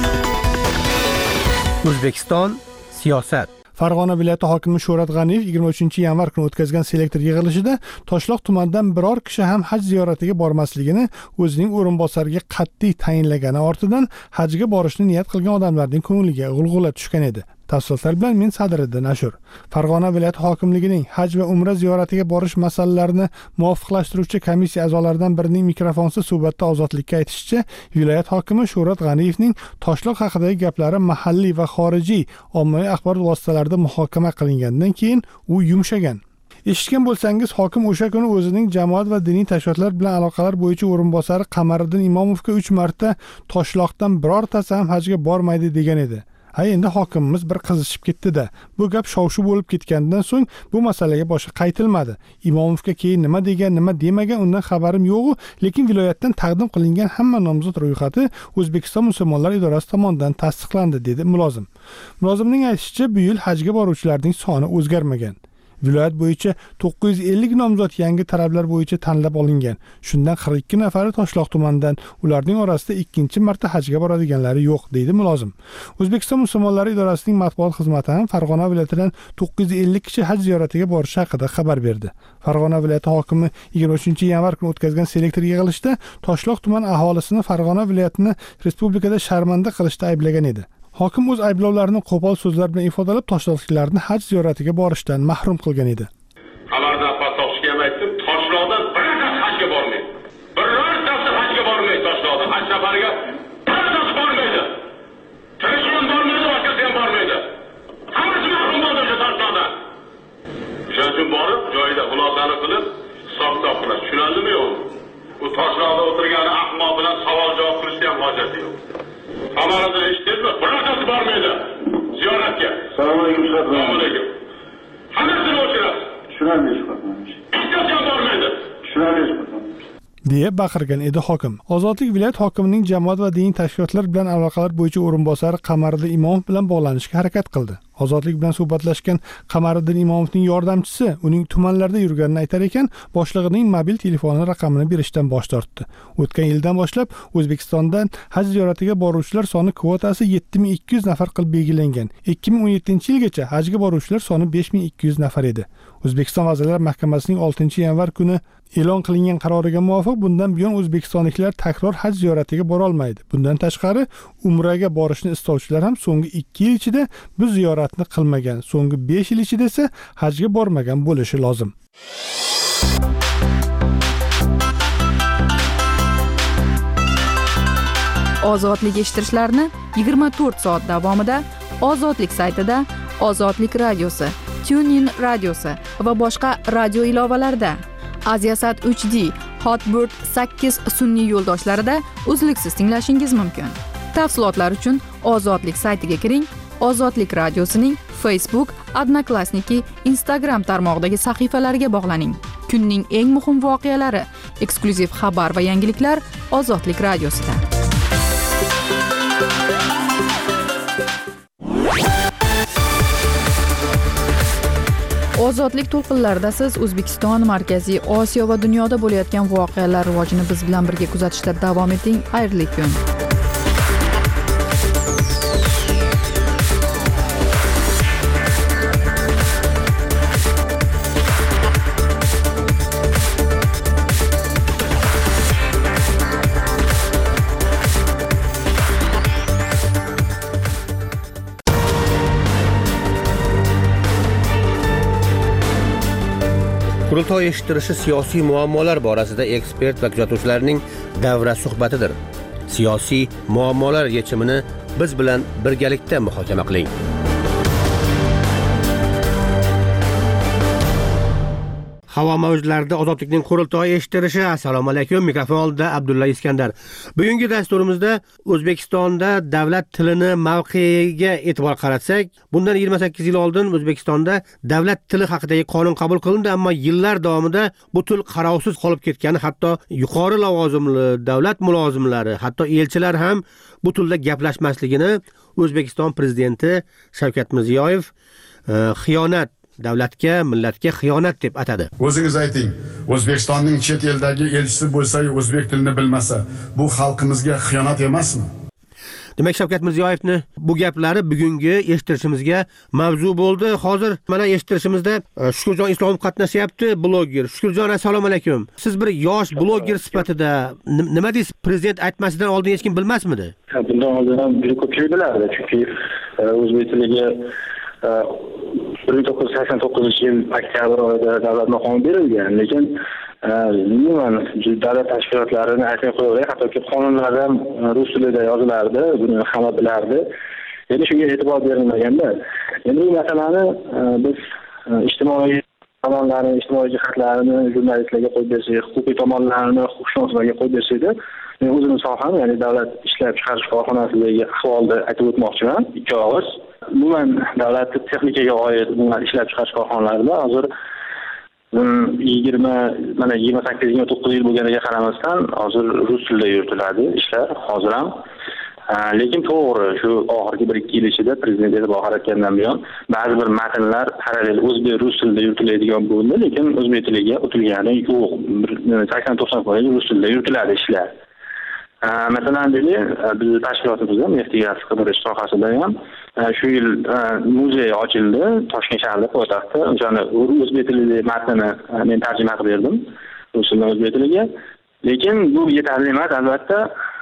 O'zbekiston siyosat. Farg'ona viloyati hokimi Shuhrat G'aniyev yigirma uchinchi yanvar kuni o'tkazgan selektor yig'ilishida Toshloq tumanidan biror kishi ham haj ziyoratiga bormasligini o'zining o'rinbosariga qat'iy tayinlagani ortidan hajga borishni niyat qilgan odamlarning ko'ngliga g'ulg'ula tushgan edi. Tafsilotlar bilan men Sadriddin Ashur. Farg'ona viloyati hokimligining haj va umra ziyoratiga borish masalalarini muvofiqlashtiruvchi komissiya a'zolaridan birining mikrofonsiz suhbatda Ozodlikka aytishicha, viloyat hokimi Shuhrat G'aniyevning Toshloq haqidagi gaplari mahalliy va xorijiy ommaviy axborot vositalarida muhokama qilingandan keyin u yumshagan. Eshitgan bo'lsangiz, hokim o'sha kuni o'zining jamoat va diniy tashkilotlar bilan aloqalar bo'yicha o'rinbosari Qamariddin Imomovga uch marta Toshloqdan birortasi ham hajga bormaydi degan edi. Ha, endi hokimimiz bir qizishib ketdi-da. Bu gap shov-shuv bo'lib ketgandan so'ng bu masalaga boshqa qaytilmadi. Imomovga keyin nima degan, nima demagan undan xabarim yo'q, lekin viloyatdan taqdim qilingan hamma nomzod ro'yxati O'zbekiston musulmonlar idorasi tomonidan tasdiqlandi, dedi mulozim. Mulozimning aytishicha, bu yil hajga boruvchilarning soni o'zgarmagan. Viloyat bo'yicha to'qqiz yuz ellik nomzod yangi talablar bo'yicha tanlab olingan. Shundan qirq ikki nafari Toshloq tumanidan, ularning orasida ikkinchi marta hajga boradiganlari yo'q, deydi mulozim. O'zbekiston musulmonlari idorasining matbuot xizmati ham Farg'ona viloyatidan to'qqiz yuz ellik kishi haj ziyoratiga borishi haqida xabar berdi. Farg'ona viloyati hokimi yigirma uchinchi yanvar kuni o'tkazgan selektor yig'ilishida Toshloq tuman aholisini Farg'ona viloyatini respublikada sharmanda qilishda ayblagan edi. Hokim o'z ayblovlarini qo'pol so'zlar bilan ifodalab, toshloqliklarni haj ziyoratiga borishdan mahrum qilgan edi. Xabardan pasoqchiga ham aytdim, Toshloqdan birorta hajga bormaydi. Birortasi hajga bormaydi Toshloqdan. Haj safariga birortasi bormaydi. Tirishim bormaydi, boshqasi ham bormaydi. Hammasi mahrum bo'ldi o'sha Toshloqdan. Shuning uchun borib, joyida xulosani qilib, hisob-kitob qilib, tushunaldimi yo'q? U Toshloqda o'tirgan ahmoq bilan savol-javob qilishga ham hojati yo'q. Qamariddin eshitdingizmi? Birortasi bormaydi ziyoratga. Assalomu alaykum. Assalomu alaykum. Hammasini o'chirasiz. Tushunamiz. Hech qachon bormaydi. Tushunamiz. deya baqirgan edi hokim. Ozodlik viloyat hokimining jamoat va diniy tashkilotlar bilan aloqalar bo'yicha o'rinbosari Qamariddin Imomov bilan bog'lanishga harakat qildi. Ozodlik bilan suhbatlashgan Qamariddin Imomovning yordamchisi uning tumanlarda yurganini aytar ekan, boshlig'ining mobil telefoni raqamini berishdan bosh tortdi. O'tgan yildan boshlab O'zbekistondan haj ziyoratiga boruvchilar soni kvotasi yetti ming ikki yuz nafar qilib belgilangan. ikki ming o'n yettinchi yilgacha hajga boruvchilar soni besh ming ikki yuz nafar edi. O'zbekiston Vazirlar Mahkamasining oltinchi yanvar kuni e'lon qilingan qaroriga muvofiq bundan buyon o'zbekistonliklar takror haj ziyoratiga bora olmaydi. Bundan tashqari, umraga borishni istovchilar ham so'nggi ikki yil ichida bu ziyoratni qilmagan, so'nggi besh yil ichida esa hajga bormagan bo'lishi lozim. Ozodlik eshittirishlarni yigirma to'rt soat davomida Ozodlik saytida, Ozodlik radiosi, TuneIn radiosi va boshqa radio ilovalarida, Aziasat uch D, Hotbird sakkiz sun'iy yo'ldoshlarida uzluksiz tinglashingiz mumkin. Tafsilotlar uchun Ozodlik saytiga kiring, Ozodlik radiosining Facebook, Odnoklassniki, Instagram tarmog'idagi sahifalariga bog'laning. Kunning eng muhim voqealari, eksklyuziv xabar va yangiliklar Ozodlik radiosida. Ozodlik to'lqinlarida siz O'zbekiston, Markaziy Osiyo va dunyoda bo'layotgan voqealar rivojini biz bilan birga kuzatishda davom eting. Xayrli kun. Qurultoy eshittirishi siyosiy muammolar borasida ekspert va kuzatuvchilarning davra suhbatidir. Siyosiy muammolar yechimini biz bilan birgalikda muhokama qiling. Havo mavjlarida Ozodlikning qurultoyi eshittirishi. Assalomu alaykum. Mikrofon oldida Abdulla Iskandar. Bugungi dasturimizda O'zbekistonda davlat tilini mavqeiga e'tibor qaratsak, bundan yigirma sakkiz yil oldin O'zbekistonda davlat tili haqidagi qonun qabul qilindi, ammo yillar davomida bu til qarovsiz qolib ketgani, hatto yuqori lavozimli davlat mulozimlari, hatto elchilar ham bu tilda gaplashmasligini O'zbekiston prezidenti Shavkat Mirziyoyev xiyonat, davlatga, millatga xiyonat deb atadi. O'zingiz ayting, O'zbekistonning chet eldagi elchisi bo'lsa, o'zbek tilini bilmasa, bu xalqimizga xiyonat emasmi? Demak, Shavkat Mirziyoyevni bu gaplari bugungi eshittirishimizga mavzu bo'ldi. Hozir mana eshittirishimizda Shukurjon Islomov qatnashyapti, bloger. Shukurjon, assalomu alaykum. Siz bir yosh bloger sifatida nima deysiz? Prezident aytmasidan oldin hech kim bilmasmidi? Bundan oldin ham juda ko'pchilik bilardi, chunki o'zbek tiliga bir ming to'qqiz yuz sakson to'qqizinchi yil oktyabr oyida davlat maqomi berilgan, lekin umuman davlat tashkilotlarini aytmay qo'yaveray, hattoki qonunlarda ham rus tilida yozilardi, buni hamma bilardi. Endi shunga e'tibor berilmaganda, endi bu masalani biz ijtimoiy tomonlarni, ijtimoiy jihatlarini jurnalistlarga qo'yib bersak, huquqiy tomonlarni huquqshunoslarga qo'yib bersak-da, men o'zimni soham, ya'ni davlat ishlab chiqarish korxonasidagi ahvolni aytib o'tmoqchiman. Ikki og'iz. Umuman davlat texnikaga oid umuman ishlab chiqarish korxonalarida hozir yigirma mana yigirma sakkiz yigirma to'qqiz yil bo'lganiga qaramasdan hozir rus tilida yuritiladi ishlar hozir ham. Lekin to'g'ri, shu oxirgi bir ikki yil ichida prezident e'tibor qaratgandan buyon ba'zi bir matnlar parallel o'zbek rus tilida yuritiladigan bo'ldi, lekin o'zbek tiliga o'tilgani yo'q. sakson to'qson foiz rus tilida yuritiladi ishlar. Masalan, deylik, biz tashkilotimizda Neft gaz qidirish sohasida ham shu yil muzey ochildi Toshkent shahrida, poytaxtda. O'shani o'zbek tilida matnini men tarjima qilib berdim rus tilidan o'zbek tiliga. Lekin bu yetarli emas, albatta.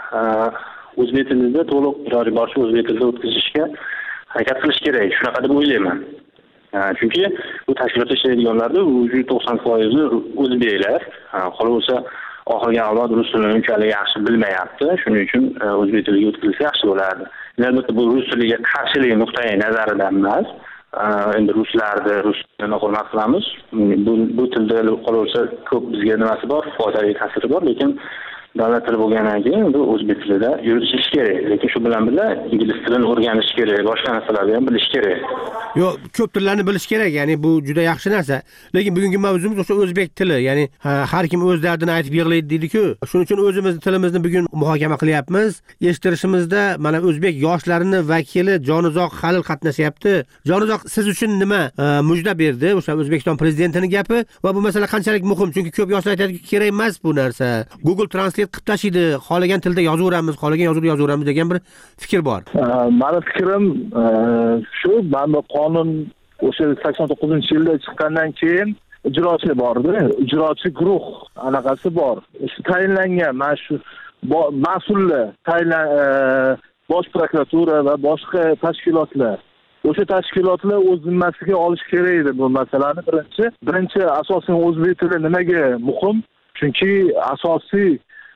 O'zbek tilida to'liq joriy borish, o'zbek tilida o'tkazishga harakat qilish kerak. Shunaqa deb o'ylayman. Chunki bu tashkilotda ishlaydiganlarda to'qson foiz o'zbeklar, qolaversa oxirgi avlod rus tilini unchalik yaxshi bilmayapti. Shuning uchun o'zbek tiliga o'tkazilsa yaxshi bo'lardi. Albatta bu rus tiliga qarshilik nuqtai nazaridan emas. Endi ruslarni rus tilini hurmat qilamiz. Bu bu tilda qolaversa ko'p bizga nimasi bor, foydali ta'siri bor, lekin davlat tili bo'lgandan keyin bu o'zbek tilida yuritish kerak. Lekin shu bilan birga ingliz tilini o'rganish kerak, boshqa narsalarni ham bilish kerak. Yo'q, ko'p tillarni bilish kerak, ya'ni bu juda yaxshi narsa. Lekin bugungi mavzumiz o'sha o'zbek tili, ya'ni har kim o'z dardini aytib yig'laydi deydi-ku. Shuning uchun o'zimiz tilimizni bugun muhokama qilyapmiz. Eshittirishimizda mana o'zbek yoshlarining vakili Jonizoq Halil qatnashyapti. Jonizoq, siz uchun nima mujda berdi o'sha O'zbekiston prezidentining gapi va bu masala qanchalik muhim? Chunki ko'p yoshlar aytadi, kerak emas bu narsa. Google Translate qilib tashlaydi, xohlagan tilda yozaveramiz, xohlagan yozuvda yozaveramiz degan bir fikr bor. Meni fikrim shu, mana qonun o'sha sakson to'qqizinchi yilda chiqqandan keyin ijrochi bordi, ijrochi guruh anaqasi bor. Shu tayinlangan mana shu mas'ullar, tayinlan bosh prokuratura va boshqa tashkilotlar, o'sha tashkilotlar o'z zimmasiga olish kerak edi bu masalani. Birinchi, birinchi asosan o'zbek tili nimaga muhim? Chunki asosiy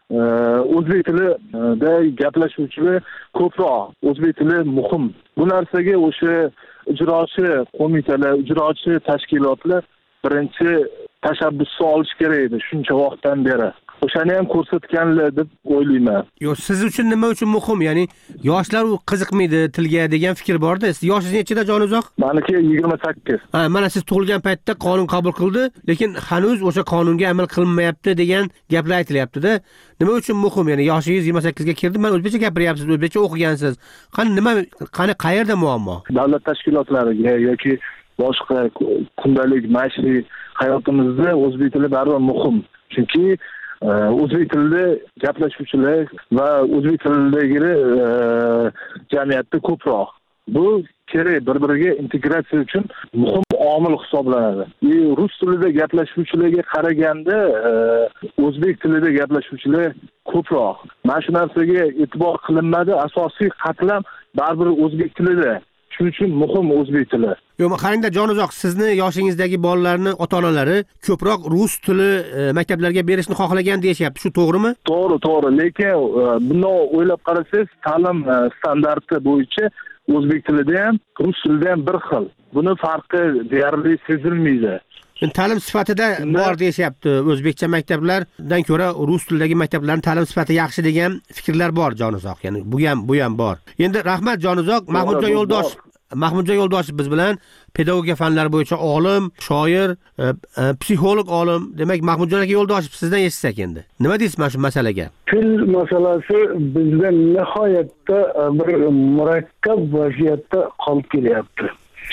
o'zbek tilida gaplashuvchilar ko'proq, o'zbek tili muhim. Bu narsaga o'sha ijrochi qo'mitalar, ijrochi tashkilotlar birinchi tashabbusni olish kerak edi shuncha vaqtdan beri. o'shani ham ko'rsatganlar deb o'ylayman. Yo'q, siz uchun nima uchun muhim? Ya'ni yoshlar u qiziqmaydi tilga degan fikr bor-da. Siz yoshingiz nechida, Jonuzoq? Meniki yigirma sakkiz. Ha, mana siz tug'ilgan paytda qonun qabul qildi, lekin hanuz o'sha qonunga amal qilinmayapti degan gaplar aytilyapti-da. Nima uchun muhim? Ya'ni yoshingiz yigirma sakkizga kirdi, men o'zbekcha gapiryapsiz, o'zbekcha o'qigansiz. Qani nima, qani qayerda muammo? Davlat tashkilotlariga yoki boshqa kundalik maishiy hayotimizda o'zbek tili baribir muhim. Chunki o'zbek tilida gaplashuvchilar va o'zbek tilidagi jamiyatda ko'proq. Bu kerak, bir-biriga integratsiya uchun muhim omil hisoblanadi. E, rus tilida gaplashuvchilarga qaraganda o'zbek tilida gaplashuvchilar ko'proq. Mana shu narsaga e'tibor qilinmadi. Asosiy qatlam baribir o'zbek tilida. Shuning uchun muhim o'zbek tili. Yo'q, qarangda Jonuzoq, sizni yoshingizdagi bolalarni ota-onalari ko'proq rus tili maktablarga berishni xohlagan deyapti. Shu to'g'rimi? To'g'ri, to'g'ri. Lekin buni o'ylab qarasangiz, ta'lim standarti bo'yicha o'zbek tilida ham, rus tilida ham bir xil. Buni farqi deyarli sezilmaydi. Ta'lim sifatida bor deyapti. O'zbekcha maktablardan ko'ra rus tilidagi maktablarning ta'lim sifati yaxshi degan fikrlar bor, Jonuzoq. Ya'ni bu ham bu ham bor. Endi rahmat Jonuzoq, Mahmudjon Yo'ldosh Mahmudjon Yo'ldosh biz bilan pedagogika fanlari bo'yicha olim, shoir, e, e, psixolog olim. Demak, Mahmudjon aka Yo'ldoshev sizdan eshitsak endi. Nima deysiz mana shu masalaga? Til masalasi bizda nihoyatda bir murakkab vaziyatda qolib kelyapti.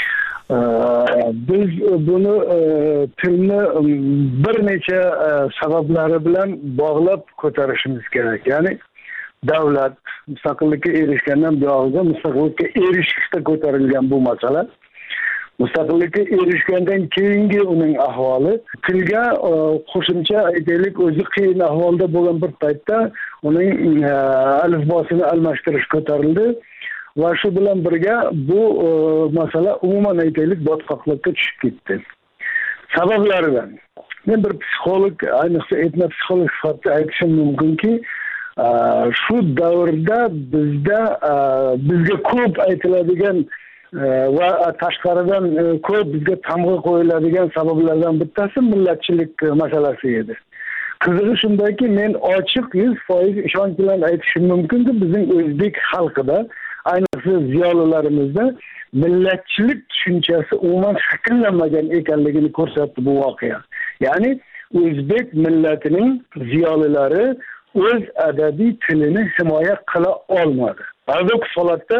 Biz buni tilni bir necha sabablari bilan bog'lab ko'tarishimiz kerak. Ya'ni davlat mustaqillikka erishgandan buyog'iga mustaqillikka erishishda ko'tarilgan bu masala. Mustaqillikka erishgandan keyingi uning ahvoli, tilga qo'shimcha aytaylik o'zi qiyin ahvolda bo'lgan bir paytda uning alifbosini almashtirish ko'tarildi. Va shu bilan birga bu masala umuman aytaylik botqoqlikka tushib ketdi. Sabablaridan men bir psixolog, ayniqsa etno psixolog sifatida aytishim mumkinki, shu davrda bizda bizga ko'p aytiladigan va tashqaridan ko'p bizga tamg'a qo'yiladigan sabablardan bittasi millatchilik masalasi edi. Qizig'i shundaki, men ochiq yuz foiz ishonch bilan aytishim mumkinki, bizning o'zbek xalqida, ayniqsa ziyolilarimizda millatchilik tushunchasi umuman shakllanmagan ekanligini ko'rsatdi bu voqea. Ya'ni o'zbek millatining ziyolilari o'z adabiy tilini himoya qila olmadi. Paradoks holatda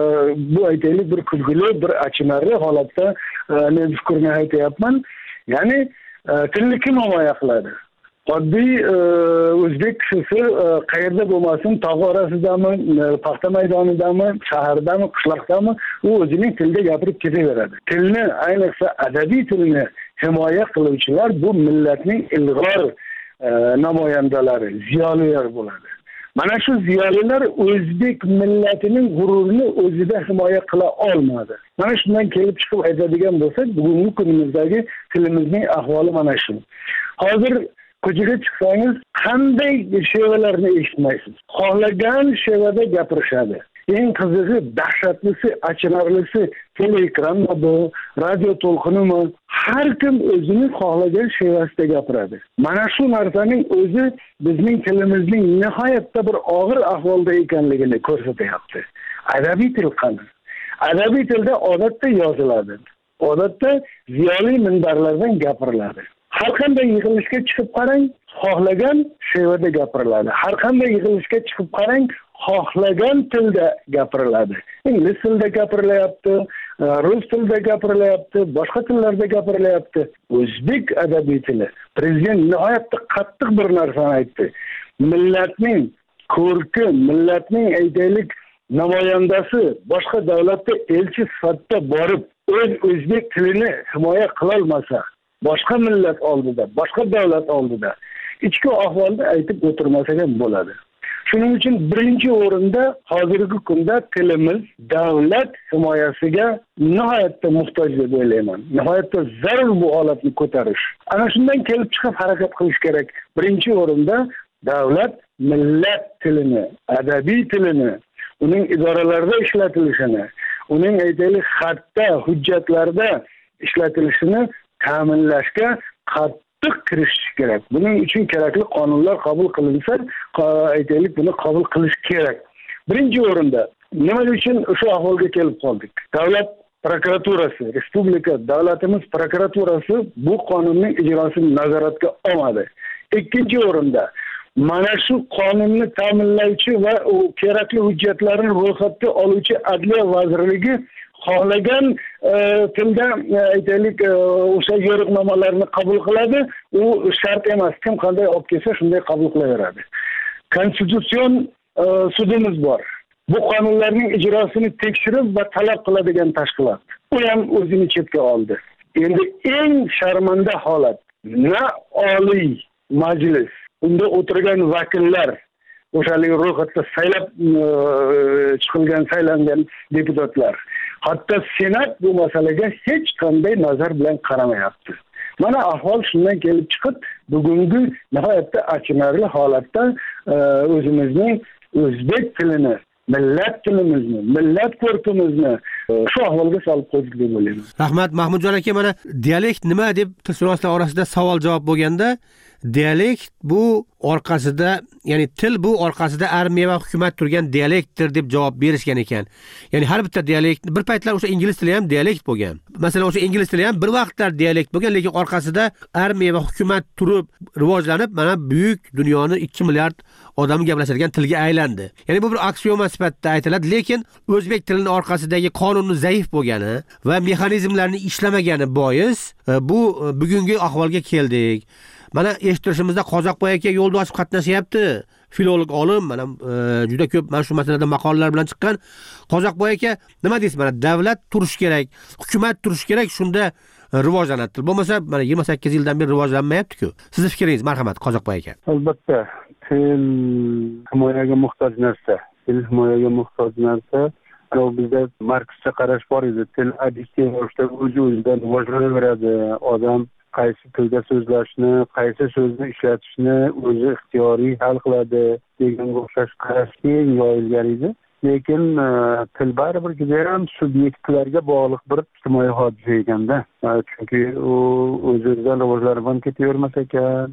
bu aytaylik bir kulgili, bir achinarli holatda men fikrni aytyapman. Ya'ni tilni kim himoya qiladi? Oddiy o'zbek kishisi qayerda bo'lmasin, tog' orasidami, paxta maydonidami, shahardami, qishloqdami, u o'zining tilida gapirib ketaveradi. Tilni, ayniqsa adabiy tilni himoya qiluvchilar bu millatning ilg'or namoyandalari, ziyolilar bo'ladi. Mana shu ziyolilar o'zbek millatining g'ururini o'zida himoya qila olmadi. Mana shundan kelib chiqib aytadigan bo'lsak, bugungi kunimizdagi tilimizning ahvoli mana shu. Hozir ko'chaga chiqsangiz qanday shevalarni eshitmaysiz. Xohlagan shevada gapirishadi. Eng qizig'i, dahshatlisi, achinarlisi teleekranmi bu, radio to'lqinimi, har kim o'zini xohlagan shevasida gapiradi. Mana shu narsaning o'zi bizning tilimizning nihoyatda bir og'ir ahvolda ekanligini ko'rsatyapti. Adabiy til qani? Adabiy tilda odatda yoziladi. Odatda ziyoli minbarlardan gapiriladi. Har qanday yig'ilishga chiqib qarang, xohlagan shevada gapiriladi. Har qanday yig'ilishga chiqib qarang, xohlagan tilda gapiriladi. Ingliz tilida gapirilyapti, rus tilida gapirilyapti, boshqa tillarda gapirilyapti. O'zbek adabiy tili. Prezident nihoyatda qattiq bir narsani aytdi. Millatning ko'rki, millatning aytaylik namoyandasi boshqa davlatda elchi sifatida borib, o'z o'zbek tilini himoya qila olmasa, boshqa millat oldida, boshqa davlat oldida ichki ahvolda aytib o'tirmasa ham bo'ladi. Shuning uchun birinchi o'rinda hozirgi kunda tilimiz davlat himoyasiga nihoyatda muhtoj deb o'ylayman. Nihoyatda zarur bu holatni ko'tarish. Ana shundan kelib chiqib harakat qilish kerak. Birinchi o'rinda davlat millat tilini, adabiy tilini, uning idoralarda ishlatilishini, uning aytaylik xatda, hujjatlarda ishlatilishini ta'minlashga qattiq qattiq kirishish kerak. Buning uchun kerakli qonunlar qabul qilinsa, aytaylik, buni qabul qilish kerak. Birinchi o'rinda nima uchun o'sha ahvolga kelib qoldik? Davlat prokuraturasi, respublika davlatimiz prokuraturasi bu qonunning ijrosini nazoratga olmadi. Ikkinchi o'rinda mana shu qonunni ta'minlovchi va u kerakli hujjatlarni ro'yxatga oluvchi Adliya vazirligi xohlagan tilda aytaylik o'sha yo'riqnomalarni qabul qiladi. U shart emas, kim qanday olib kelsa shunday qabul qilaveradi. Konstitutsion sudimiz bor. Bu qonunlarning ijrosini tekshirib va talab qiladigan tashkilot. U ham o'zini chetga oldi. Endi eng sharmanda holat, na Oliy Majlis, unda o'tirgan vakillar, o'shalik ro'yxatda saylab chiqilgan, saylangan deputatlar, hatto Senat bu masalaga hech qanday nazar bilan qaramayapti. Mana ahvol shundan kelib chiqib, bugungi nihoyatda achinarli holatda o'zimizning o'zbek tilini, millat tilimizni, millat ko'rkimizni shu ahvolga solib qo'ydik deb o'ylayman. Rahmat Mahmudjon aka, mana dialekt nima deb tilshunoslar orasida savol javob bo'lganda, dialekt bu orqasida, ya'ni til bu orqasida armiya va hukumat turgan dialektdir deb javob berishgan ekan. Ya'ni har bitta dialekt, bir paytlar o'sha ingliz tili ham dialekt bo'lgan. Masalan, o'sha ingliz tili ham bir vaqtlar dialekt bo'lgan, lekin orqasida armiya va hukumat turib rivojlanib, mana buyuk dunyoni ikki milliard odam gaplashadigan tilga aylandi. Ya'ni bu bir aksioma sifatida aytiladi, lekin o'zbek tilining orqasidagi qonunning zaif bo'lgani va mexanizmlarning ishlamagani bois bu bugungi ahvolga keldik. Mana eshittirishimizda Qozoqboy aka yo'lda ochib qatnashyapti. Filolog olim, mana juda ko'p mana shu masalada maqolalar bilan chiqqan. Qozoqboy aka, nima deysiz? Mana davlat turish kerak, hukumat turish kerak, shunda rivojlanadi. Bo'lmasa, mana yigirma sakkiz yildan beri rivojlanmayapti-ku. Sizning fikringiz, marhamat Qozoqboy aka. Albatta, til himoyaga muhtoj narsa. Til himoyaga muhtoj narsa. Ana bizda Markscha qarash bor edi. Til addiksiya ravishda o'z-o'zidan rivojlanaveradi. Odam qaysi tilda so'zlashni, qaysi so'zni ishlatishni o'zi ixtiyoriy hal qiladi degan o'xshash qarash keng yoyilgan edi. Lekin til baribir juda ham subyektlarga bog'liq bir ijtimoiy hodisa ekanda. Chunki u o'z-o'zidan rivojlanib ketavermas ekan.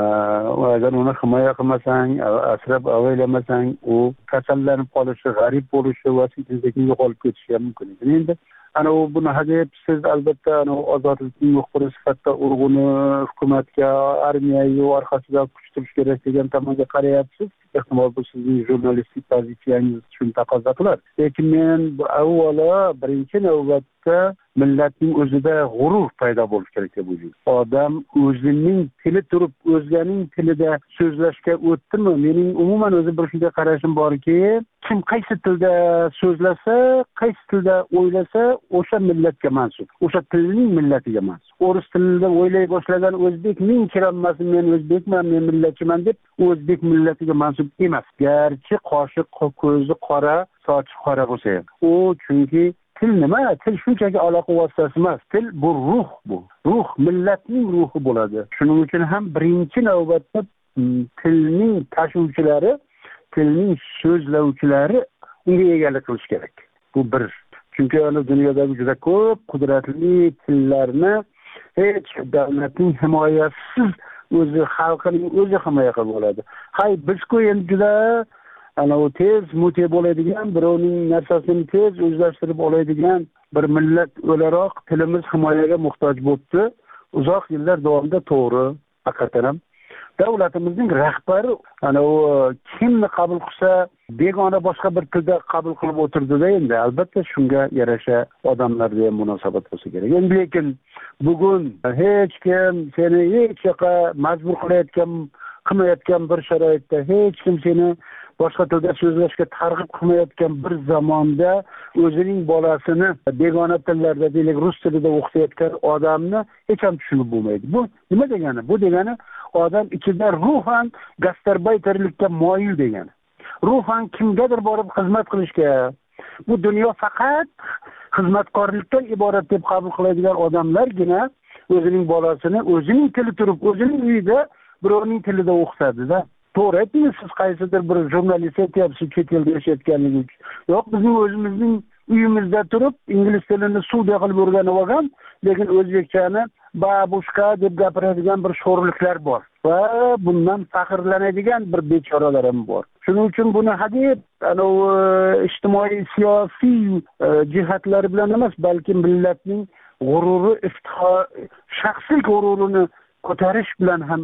Agar uni himoya qilmasang, asrab avaylamasang, u kasallanib qolishi, g'arib bo'lishi va sekin-sekin yo'qolib ketishi ham mumkin. Endi ana u buni hadeb siz albatta ana ozodlikning muxbiri sifatida urg'uni hukumatga, armiyaga orqasida kuch turish kerak degan tomonga qarayapsiz. Ehtimol bu sizning jurnalistik pozitsiyangiz shuni taqozo qilar. Lekin men avvalo birinchi navbatda millatning o'zida g'urur paydo bo'lishi kerak deb o'ylayman. Odam o'zining tili turib, o'zganing tilida so'zlashga o'tdimi? Mening umuman o'zi bir shunday qarashim borki, kim qaysi tilda so'zlasa, qaysi tilda o'ylasa, o'sha millatga mansub, o'sha tilning millatiga mansub. O'ris tilida o'ylay boshlagan o'zbek ming kiranmasin, men o'zbekman, men millatchiman deb o'zbek millatiga mansub emas. Garchi qoshi ko'zi qora, sochi qora bo'lsa ham. U chunki til nima? Til shunchaki aloqa vositasi emas. Til bu ruh bu. Ruh millatning ruhi bo'ladi. Shuning uchun ham birinchi navbatda tilning tashuvchilari, tilning so'zlovchilari unga egalik qilish kerak. Bu bir. Chunki ana dunyodagi juda ko'p qudratli tillarni hech davlatning himoyasiz o'zi xalqining o'zi himoya qilib oladi. Hay, biz-ku endi juda ana u tez mute bo'ladigan, birovning narsasini tez o'zlashtirib oladigan bir millat o'laroq tilimiz himoyaga muhtoj bo'libdi. Uzoq yillar davomida to'g'ri, haqiqatan ham davlatimizning rahbari ana u kimni qabul qilsa begona boshqa bir tilda qabul qilib o'tirdi-da, endi albatta shunga yarasha odamlarga ham munosabat bo'lsa kerak. Endi lekin bugun hech kim seni hech yoqqa majbur qilayotgan, qilmayotgan bir sharoitda, hech kim seni boshqa tilda so'zlashga targ'ib qilmayotgan bir zamonda o'zining bolasini begona tillarda, deylik, rus tilida o'qitayotgan odamni hech ham tushunib bo'lmaydi. Bu nima degani? Bu degani odam ichida ruhan gastarbayterlikka moyil degani. Ruhan kimgadir borib xizmat qilishga, bu dunyo faqat xizmatkorlikdan iborat deb qabul qiladigan odamlargina o'zining bolasini o'zining tili turib, o'zining uyida birovning tilida o'qitadi-da. To'g'ri aytdingiz, siz qaysidir bir jurnalist aytyapsiz, chet elda yashayotganligi uchun. Yo'q, bizning o'zimizning uyimizda turib ingliz tilini suvda qilib o'rganib olgan, lekin o'zbekchani babushka deb gapiradigan bir sho'rliklar bor va bundan faxrlanadigan bir bechoralar ham bor. Shuning uchun buni hadeb anavi ijtimoiy siyosiy jihatlari bilan emas, balki millatning g'ururi, iftixor, shaxsiy g'ururini ko'tarish bilan ham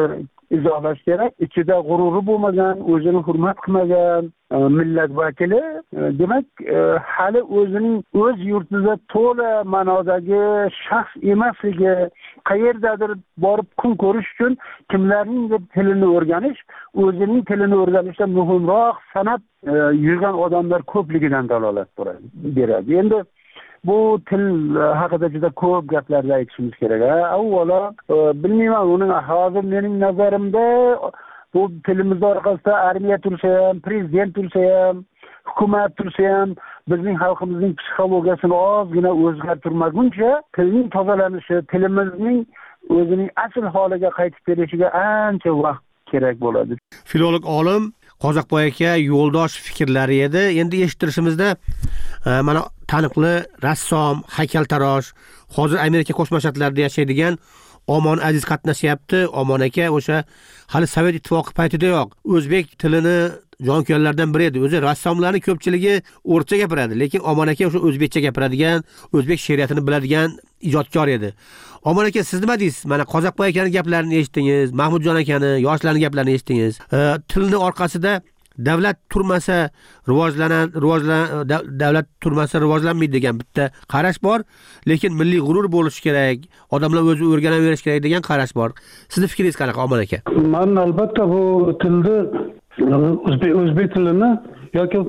izohlash kerak. Ichida g'ururi bo'lmagan, o'zini hurmat qilmagan millat vakili demak hali o'zining o'z yurtida to'la ma'nodagi shaxs emasligi, qayerdadir borib kun ko'rish uchun kimlarningdir tilini o'rganish, o'zining tilini o'rganishdan muhimroq sanab yurgan odamlar ko'pligidan dalolat beradi. Endi bu til haqida juda ko'p gaplarni aytishimiz kerak. Avvalo bilmayman, uning hozir mening nazarimda bu tilimiz orqasida armiya tursa ham, prezident tursa ham, hukumat tursa ham bizning xalqimizning psixologiyasini ozgina o'zgartirmaguncha tilning tozalanishi, tilimizning o'zining asl holiga qaytib kelishiga ancha vaqt kerak bo'ladi. Filolog olim Qozoqboy aka yo'ldosh fikrlari edi. Endi eshittirishimizda mana taniqli rassom, haykaltarosh, hozir Amerika Qo'shma Shtatlarida yashaydigan Omon Aziz qatnashyapti. Omon aka o'sha hali Sovet ittifoqi paytidayoq o'zbek tilini jonkuyarlardan biri edi. O'zi rassomlarning ko'pchiligi o'rcha gapiradi, lekin Omon aka o'sha o'zbekcha gapiradigan, o'zbek she'riyatini biladigan ijodkor edi. Omon aka, siz nima deysiz? Mana Qozoqboy akaning gaplarini eshitdingiz, Mahmudjon akani, yoshlarning gaplarini eshitdingiz. Tilni orqasida davlat turmasa rivojlanan rivojlan davlat turmasa rivojlanmaydi degan bitta qarash bor, lekin milliy g'urur bo'lishi kerak, odamlar o'zi o'rganaverish kerak degan qarash bor. Sizning fikringiz qanaqa, Omon aka? Men albatta bu tilni o'zbek o'zbek tilini yoki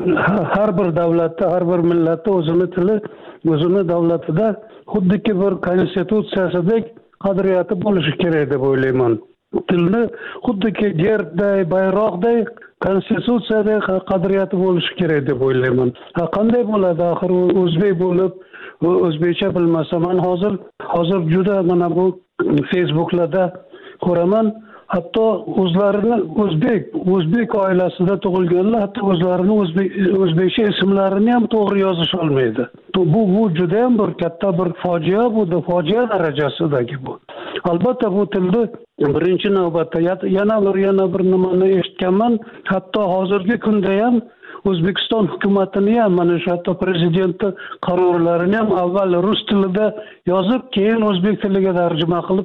har bir davlatda, har bir millatda o'zini tili, o'zini davlatida xuddiki bir konstitutsiyasidek qadriyati bo'lishi kerak deb o'ylayman. Tilni xuddiki yerday, bayroqday konstitutsiyada qadriyati bo'lishi kerak deb o'ylayman. Qanday bo'ladi axir o'zbek bo'lib, o'zbekcha bilmasa? Men hozir hozir juda mana bu Facebooklarda ko'raman, hatto o'zlarini o'zbek, o'zbek oilasida tug'ilganlar hatto o'zlarini o'zbek o'zbekcha ismlarini ham to'g'ri yozish olmaydi. Bu bu juda ham bir katta bir fojia, bu fojia darajasidagi bu. Albatta bu tilni birinchi navbatda yana bir yana bir nimani eshitganman, hatto hozirgi kunda ham O'zbekiston hukumatini ham, mana shu hatto prezidenti qarorlarini ham avval rus tilida yozib, keyin o'zbek tiliga tarjima qilib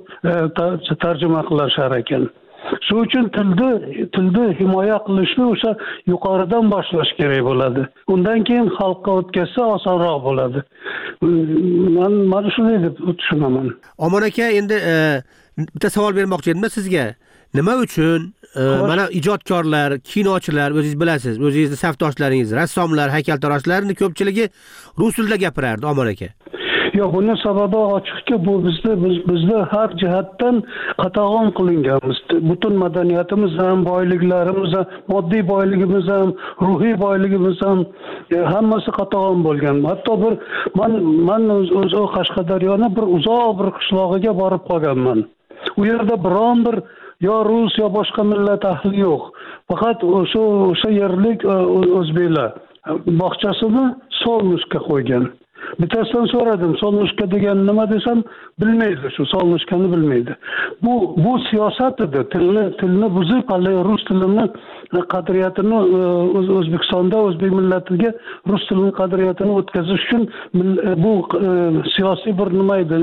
tarjima qilishar ekan. Shu uchun tilni tilni himoya qilishni o'sha yuqoridan boshlash kerak bo'ladi. Undan keyin xalqqa o'tkazsa osonroq bo'ladi. Men mana shunday deb tushunaman. Omon aka, endi bitta savol bermoqchi edim sizga. Nima uchun mana ijodkorlar, kinochilar, o'zingiz bilasiz, o'zingizning safdoshlaringiz, rassomlar, haykaltaroshlarning ko'pchiligi rus tilida gapirardi, Omon aka? Yo'q, buning sababi ochiqki, bu bizni biz, bizni har jihatdan qatag'on qilinganmiz. Butun madaniyatimiz ham, boyliklarimiz ham, moddiy boyligimiz ham, ruhiy boyligimiz ham hammasi qatag'on bo'lgan. Hatto bir men men o'z Qashqadaryoni bir uzoq bir qishlog'iga borib qolganman. U yerda biron bir yo rus yo boshqa millat ahli yo'q. Faqat o'sha o'sha yerlik o'zbeklar bog'chasini Solnushka qo'ygan. Bittasidan so'radim, Solnushka degan nima desam, bilmaydi, shu Solnushkani bilmaydi. Bu bu siyosat edi. Tilni tilni buzib, hali rus tilini qadriyatini O'zbekistonda o'zbek millatiga rus tilining qadriyatini o'tkazish uchun bu siyosiy bir nima edi,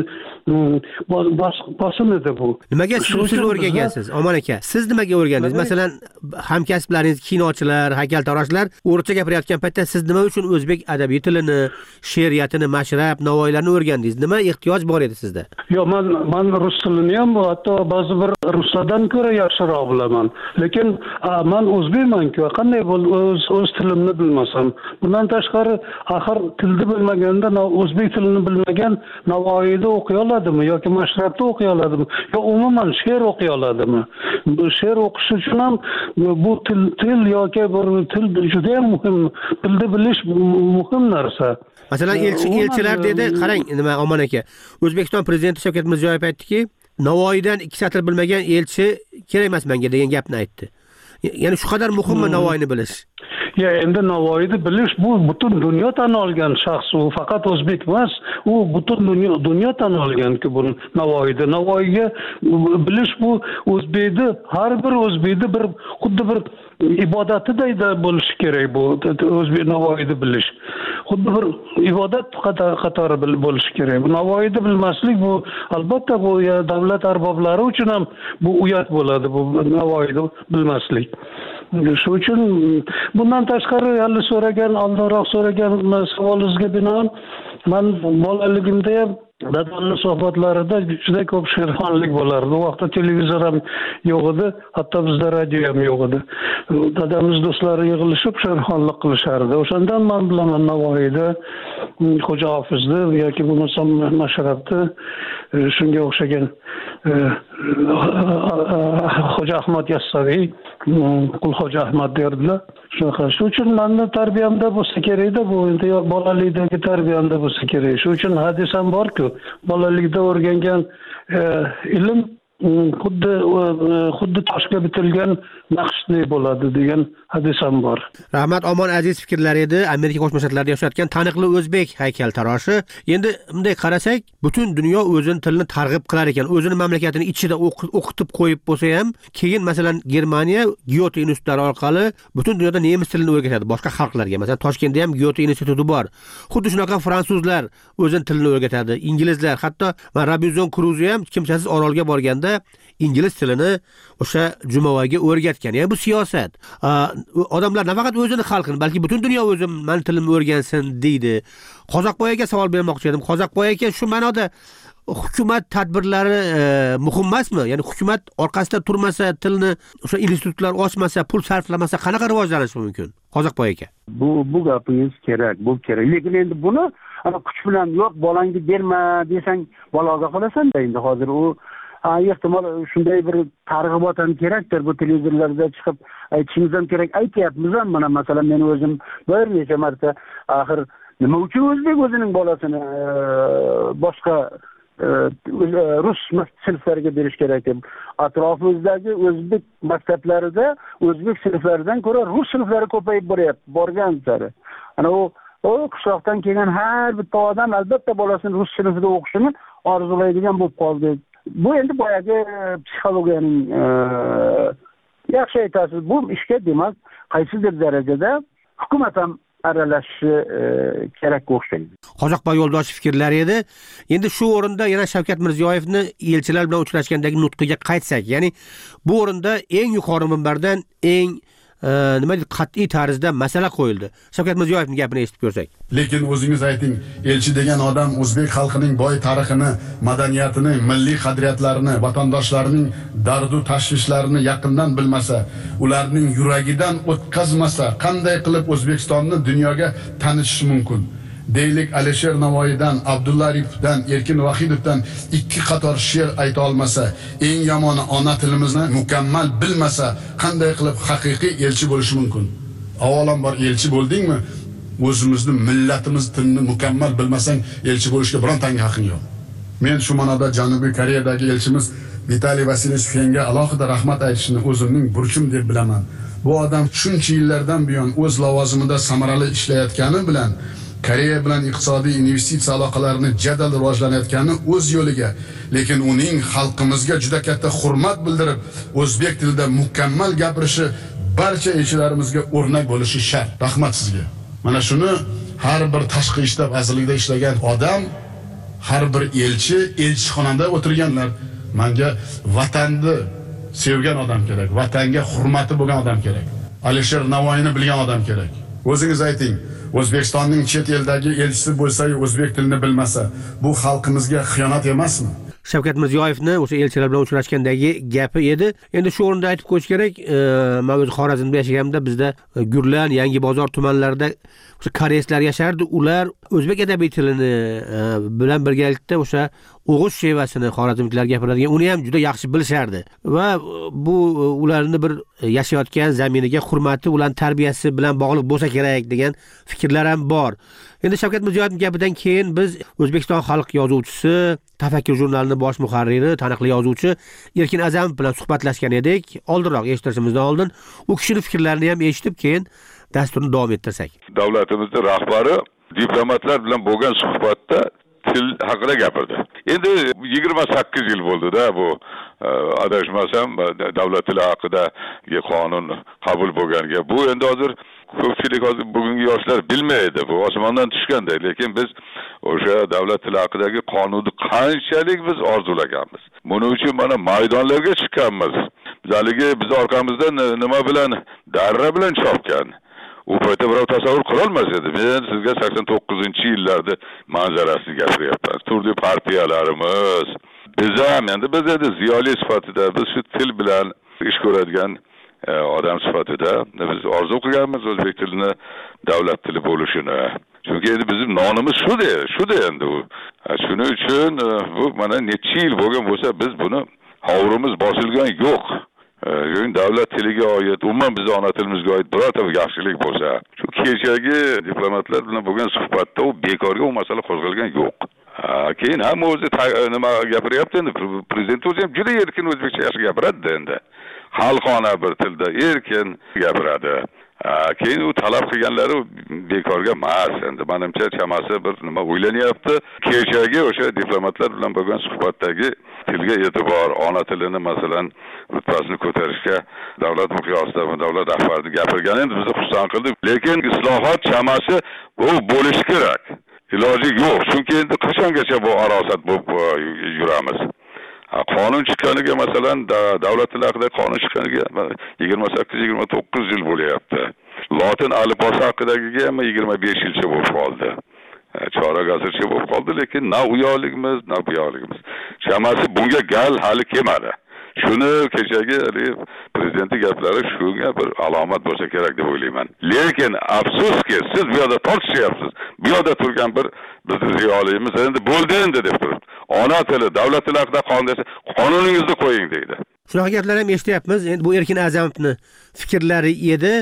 bosim edi bu. Nimaga siz o'rgangansiz, Omon aka? Siz nimaga o'rgandingiz? Masalan, hamkasblaringiz kinochilar, haykaltaroshlar o'rta gapirayotgan paytda siz nima uchun o'zbek adabiy tilini, she'riyatini, mashrab, navoiylarni o'rgandingiz? Nima ehtiyoj bor edi sizda? Yo'q, men men rus tilini ham hatto ba'zi bir ruslardan ko'ra yaxshiroq bilaman. Lekin men o'zbekman-ku, qanday o'z o'z tilimni bilmasam. Bundan tashqari, axir tilni bilmaganda, o'zbek tilini bilmagan Navoiyda o'qiy oladimi yoki mashrabda o'qiy oladimi? Yo umuman she'r o'qiy oladimi? Bu she'r o'qish uchun ham bu til til yoki bir til juda ham muhim. Tilni bilish muhim narsa. Masalan, elchi elchilar dedi, qarang, nima Omon aka. O'zbekiston prezidenti Shavkat Mirziyoyev aytdiki, Navoiydan ikki satr bilmagan elchi kerak emas menga degan gapni aytdi. Ya'ni shu qadar muhimmi Navoiyni bilish? Ya endi Navoiyni bilish bu butun dunyo tan olgan shaxs, u faqat o'zbek emas, u butun dunyo dunyo tan olganki bu Navoiyni. Navoiyga bilish bu o'zbekni, har bir o'zbekni bir xuddi bir ibodatiday bo'lishi kerak bu o'zbek Navoiyni bilish. Xuddi bir ibodat qatori bo'lishi kerak. Bu Navoiyni bilmaslik bu albatta bu davlat arboblari uchun ham bu uyat bo'ladi, bu Navoiyni bilmaslik. Shu uchun bundan tashqari hali so'ragan, oldinroq so'ragan savolingizga binoan men bolaligimda ham dadamning suhbatlarida juda ko'p she'rxonlik bo'lardi. U vaqtda televizor ham yo'q edi, hatto bizda radio ham yo'q edi. Dadamiz do'stlari yig'ilishib she'rxonlik qilishardi. O'shandan men bilaman Navoiyda, Xo'ja Hofizda yoki bo'lmasam Mashrabda shunga o'xshagan Xo'ja Ahmad Yassaviy, Qulxo'ja Ahmad derdilar. Shunaqa. Shu uchun meni tarbiyamda bo'lsa kerak-da, bu endi bolalikdagi tarbiyamda bo'lsa kerak. Shu uchun hadis ham bor-ku, bolalikda o'rgangan ilm xuddi xuddi toshga bitilgan naqshdek bo'ladi degan hadis ham bor. Rahmat Omon aziz fikrlar edi. Amerika Qo'shma Shtatlarida yashayotgan taniqli o'zbek haykaltaroshi. Endi bunday qarasak, butun dunyo o'zini tilini targ'ib qilar ekan, o'zini mamlakatining ichida o'qitib qo'yib bo'lsa ham, keyin masalan Germaniya Goethe institutlari orqali butun dunyoda nemis tilini o'rgatadi boshqa xalqlarga. Masalan, Toshkentda ham Goethe instituti bor. Xuddi shunaqa fransuzlar o'zini tilini o'rgatadi, inglizlar, hatto men Robinson Crusoe ham kimsasiz orolga borganda ingliz tilini o'sha Jumovaga o'rgatgan. Ya'ni bu siyosat. Odamlar nafaqat o'zini xalqini, balki butun dunyo o'zim men tilimni o'rgansin deydi. Qozoqboyaga savol bermoqchi edim. Qozoqboyaga shu ma'noda hukumat tadbirlari muhim emasmi? Ya'ni hukumat orqasida turmasa, tilni o'sha institutlar ochmasa, pul sarflamasa qanaqa rivojlanishi mumkin? Qozoqboyaga. Bu bu gapingiz kerak, bu kerak. Lekin endi buni ana kuch bilan yo'q, bolangga berma desang, baloga qolasan-da endi hozir u ehtimol shunday bir targ'ibot ham kerakdir, bu televizorlarda chiqib aytishingiz ham kerak. Aytyapmiz ham, mana masalan men o'zim bir necha marta axir nima uchun o'zbek o'zining bolasini boshqa rus sinflariga berish kerak deb atrofimizdagi o'zbek maktablarida o'zbek sinflaridan ko'ra rus sinflari ko'payib boryapti, borgan sari. Ana u o qishloqdan kelgan har bitta odam albatta bolasini rus sinfida o'qishini orzulaydigan bo'lib qoldi. Bu endi boyagi psixologiyaning yaxshi aytasiz, bu ishga demak qaysidir darajada hukumat ham aralashishi kerakga o'xshaydi. Qozoqboy Yo'ldoshev fikrlari edi. Endi shu o'rinda yana Shavkat Mirziyoyevni elchilar bilan uchrashgandagi nutqiga qaytsak, ya'ni bu o'rinda eng yuqori minbardan eng nima deb qat'iy tarzda masala qo'yildi. Shavkat Mirziyoyevning gapini eshitib ko'rsak. Lekin o'zingiz ayting, elchi degan odam o'zbek xalqining boy tarixini, madaniyatini, milliy qadriyatlarini, vatandoshlarining dardu tashvishlarini yaqindan bilmasa, ularning yuragidan o'tkazmasa, qanday qilib O'zbekistonni dunyoga tanishish mumkin? Deylik Alisher Navoiydan, Abdulla Aripovdan, Erkin Vahidovdan ikki qator she'r ayta olmasa, eng yomoni ona tilimizni mukammal bilmasa, qanday qilib haqiqiy elchi bo'lish mumkin? Avvalambor elchi bo'ldingmi? O'zimizni millatimiz tilini mukammal bilmasang, elchi bo'lishga birontanga haqqing yo'q. Men shu ma'noda Janubiy Koreyadagi elchimiz Vitaliy Vasilyevich Fenga alohida rahmat aytishni o'zimning burchim deb bilaman. Bu odam shuncha yillardan buyon o'z lavozimida samarali ishlayotgani bilan Koreya bilan iqtisodiy investitsiya aloqalarini jadal rivojlanayotgani o'z yo'liga, lekin uning xalqimizga juda katta hurmat bildirib, o'zbek tilida mukammal gapirishi barcha elchilarimizga o'rnak bo'lishi shart. Rahmat sizga. Mana shuni har bir tashqi ishda vazirlikda ishlagan odam, har bir elchi, elchixonada o'tirganlar menga vatanni sevgan odam kerak, vatanga hurmati bo'lgan odam kerak. Alisher Navoiyni bilgan odam kerak. O'zingiz ayting, O'zbekistonning chet eldagi elchisi bo'lsa-yu o'zbek tilini bilmasa, bu xalqimizga xiyonat emasmi? Shavkat Mirziyoyevni o'sha elchilar bilan uchrashgandagi gapi edi. Endi shu o'rinda aytib qo'yish kerak, men o'z Xorazmda yashaganimda bizda Gurlan, Yangi bozor tumanlarida o'sha koreyslar yashardi. Ular o'zbek adabiy tilini bilan birgalikda o'sha o'g'iz shevasini xorazmliklar gapiradigan uni ham juda yaxshi bilishardi va bu ularni bir yashayotgan zaminiga hurmati, ularning tarbiyasi bilan bog'liq bo'lsa kerak degan fikrlar ham bor. Endi Shavkat Mirziyoyevning gapidan keyin biz O'zbekiston xalq yozuvchisi, Tafakkur jurnalining bosh muharriri, taniqli yozuvchi Erkin A'zamov bilan suhbatlashgan edik. Oldinroq eshitishimizdan oldin u kishining fikrlarini ham eshitib, keyin dasturni davom ettirsak. Davlatimizning rahbari diplomatlar bilan bo'lgan suhbatda til haqida gapirdi. Endi yigirma sakkiz yil bo'ldi-da bu adashmasam davlat tili haqidagi qonun qabul bo'lganiga. Bu endi hozir ko'pchilik hozir bugungi yoshlar bilmaydi. Bu osmondan tushganday, lekin biz o'sha davlat tili haqidagi qonunni qanchalik biz orzulaganmiz. Buning uchun mana maydonlarga chiqqanmiz. Bizaligi biz orqamizdan nima bilan, darra bilan chopgan. U paytda birov tasavvur qila olmas edi. Men sizga sakson to'qqizinchi yillarda manzarasini gapiryapman. Turli partiyalarimiz, biz ham endi biz endi ziyoli sifatida biz shu til bilan ish ko'radigan odam sifatida biz orzu qilganmiz o'zbek tilini davlat tili bo'lishini. Chunki endi bizning nonimiz shu-da, shu-da endi u. Shuning uchun bu mana necha yil bo'lgan bo'lsa biz buni hovurimiz bosilgan yo'q. Yo'in davlat tiliga oid, umuman bizning ona tilimizga oid birorta yaxshilik bo'lsa, shu kechagi diplomatlar bilan bo'lgan suhbatda u bekorga u masala qo'zg'algan yo'q. Keyin ham o'zi nima gapiryapti endi, prezident o'zi ham juda erkin o'zbekcha yaxshi gapiradi endi. Xalqona bir tilda erkin gapiradi. Keyin u talab qilganlari bekorga emas. Endi menimcha chamasi bir nima o'ylanyapti. Kechagi o'sha diplomatlar bilan bo'lgan suhbatdagi tilga e'tibor, ona tilini masalan rutbasini ko'tarishga davlat miqyosida davlat rahbari gapirgani endi bizni xursand qildi. Lekin islohot chamasi bu bo'lishi kerak. Iloji yo'q. Chunki endi qachongacha bu arosat bo'lib yuramiz. Qonun chiqqaniga masalan davlat tili haqida qonun chiqqaniga yigirma sakkiz yigirma to'qqiz yil bo'lyapti. Lotin alifbosi haqidagiga ham yigirma besh yilcha bo'lib qoldi. Chorak asrcha bo'lib qoldi, lekin na u yoqligimiz, na bu yoqligimiz. Chamasi bunga gal hali kelmadi. Shuni kechagi prezidentning gaplari shunga bir alomat bo'lsa kerak deb o'ylayman. Lekin afsuski siz bu yerda tortishyapsiz. Bu yerda turgan bir bizning ziyolimiz endi bo'ldi endi deb turibdi. Ona tili, davlat tili haqida qonun desa, qonuningizni qo'ying deydi. Shunaqa gaplar ham eshityapmiz. Endi bu Erkin A'zamovning fikrlari edi.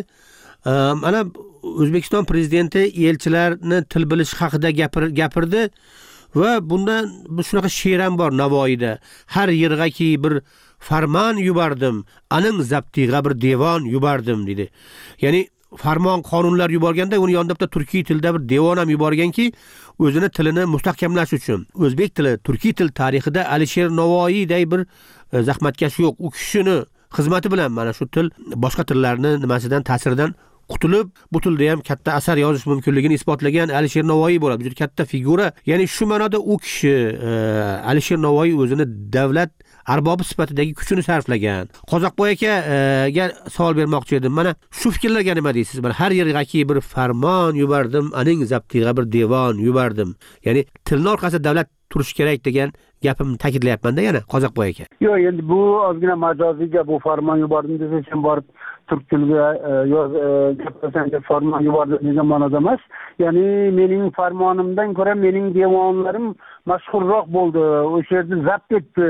Mana O'zbekiston prezidenti elchilarni til bilish haqida gapirdi va bundan bu shunaqa she'r ham bor Navoiyda. Har yergaki bir farmon yubordim, aning zaptiga bir devon yubordim dedi. Ya'ni farmon qonunlar yuborganda uni yonida bitta turkiy tilda bir devon ham yuborganki, o'zini tilini mustahkamlash uchun. O'zbek tili, turkiy til tarixida Alisher Navoiyday bir zahmatkash yo'q. U kishini xizmati bilan mana shu til boshqa tillarning nimasidan, ta'siridan qutulib, bu tilda ham katta asar yozish mumkinligini isbotlagan Alisher Navoiy bo'ladi. Juda katta figura. Ya'ni shu ma'noda u kishi Alisher Navoiy o'zini davlat arbobi sifatidagi kuchini sarflagan. Qozoqboy akaga savol bermoqchi edim. Mana shu fikrlarga nima deysiz? Mana har yergaki bir farmon yubordim, aning zaptiga bir devon yubordim. Ya'ni tilni orqasida davlat turish kerak degan gapimni ta'kidlayapman-da yana Qozoqboy aka. Yo'q, endi bu ozgina majoziyga bu farmon yubordim desa ham borib turk tiliga yoz gapirsangiz farmon yubordim degan ma'noda emas. Ya'ni mening farmonimdan ko'ra mening devonlarim mashhurroq bo'ldi. O'sha yerda zabt etdi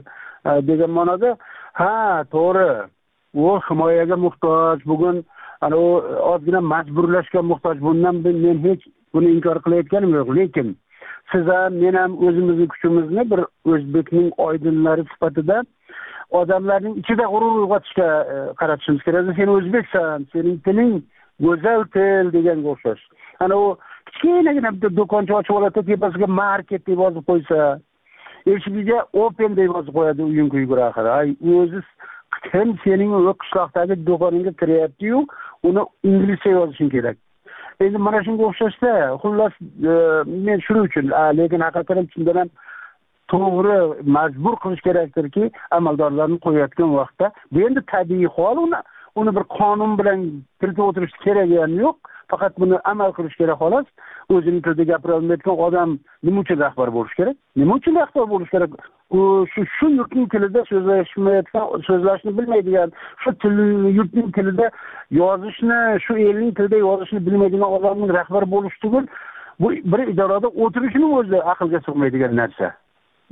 degan ma'noda. Ha, to'g'ri. U himoyaga muhtoj. Bugun ana u ozgina majburlashga muhtoj. Bundan men hech buni inkor qilayotganim yo'q, lekin siz ham men ham o'zimizning kuchimizni bir o'zbekning oydinlari sifatida odamlarning ichida g'urur uyg'otishga qaratishimiz kerak. Sen o'zbeksan, sening tiling go'zal til deganga o'xshash. Ana u kichkinagina bitta do'koncha ochib oladi, tepasiga market deb yozib qo'ysa, eshigiga open deb yozib qo'yadi uyinki yugur axir. Ay, o'zi kim sening o'z qishloqdagi do'koningga kiryapti-yu, uni inglizcha yozishing kerak. Endi mana shunga o'xshashda, xullas men shuning uchun, lekin haqiqatan shundan ham to'g'ri majbur qilish kerakdirki, amaldorlarni qo'yayotgan vaqtda, bu endi tabiiy hol, uni uni bir qonun bilan tilga o'tirish keragi ham yo'q, faqat buni amal qilish kerak xolos. O'zining tilida gapira olmayotgan odam nima uchun rahbar bo'lish kerak? Nima uchun rahbar bo'lish kerak? U shu shu yurtning tilida so'zlashmayotgan, so'zlashni bilmaydigan, shu til yurtning tilida yozishni, shu elning tilida yozishni bilmaydigan odamning rahbar bo'lish tugul, bu bir idorada o'tirishini o'zi aqlga sig'maydigan narsa.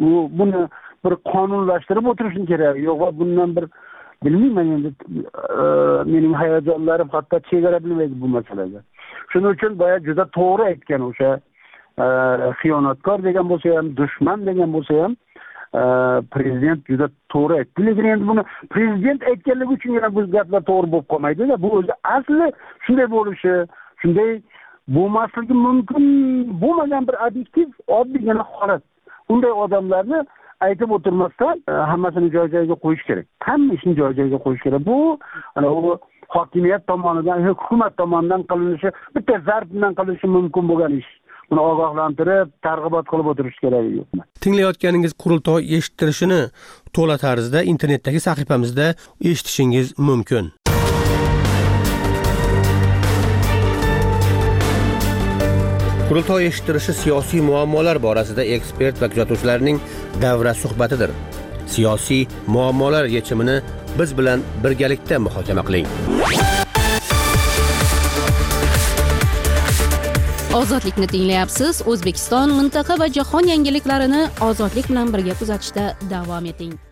bu buni bir qonunlashtirib o'tirishim kerak. Yo'q, bundan bir bilmayman endi mening hayajonlarim hatto chegara bilmaydi bu masalaga. Shuning uchun boya juda to'g'ri aytgan o'sha xiyonatkor degan bo'lsa ham, dushman degan bo'lsa ham prezident juda to'g'ri aytdi. Lekin endi buni prezident aytganligi uchun yana bu gaplar to'g'ri bo'lib qolmaydi-da. Bu o'zi asli shunday bo'lishi, shunday bo'lmasligi mumkin bo'lmagan bir obyektiv, oddiygina holat. Unday odamlarni aytib o'tirmasdan hammasini joy-joyiga qo'yish kerak. Hamma ishni joy-joyiga qo'yish kerak. Bu ana u hokimiyat tomonidan, hukumat tomonidan qilinishi, bitta zarb bilan qilinishi mumkin bo'lgan ish. Buni ogohlantirib, targ'ibot qilib o'tirish kerak yo'q. Tinglayotganingiz qurultoy eshittirishini to'la tarzda internetdagi sahifamizda eshitishingiz mumkin. Qurultoy eshittirishi siyosiy muammolar borasida ekspert va kuzatuvchilarning davra suhbatidir. Siyosiy muammolar yechimini biz bilan birgalikda muhokama qiling. Ozodlikni tinglayapsiz. O'zbekiston, mintaqa va jahon yangiliklarini ozodlik bilan birga kuzatishda davom eting.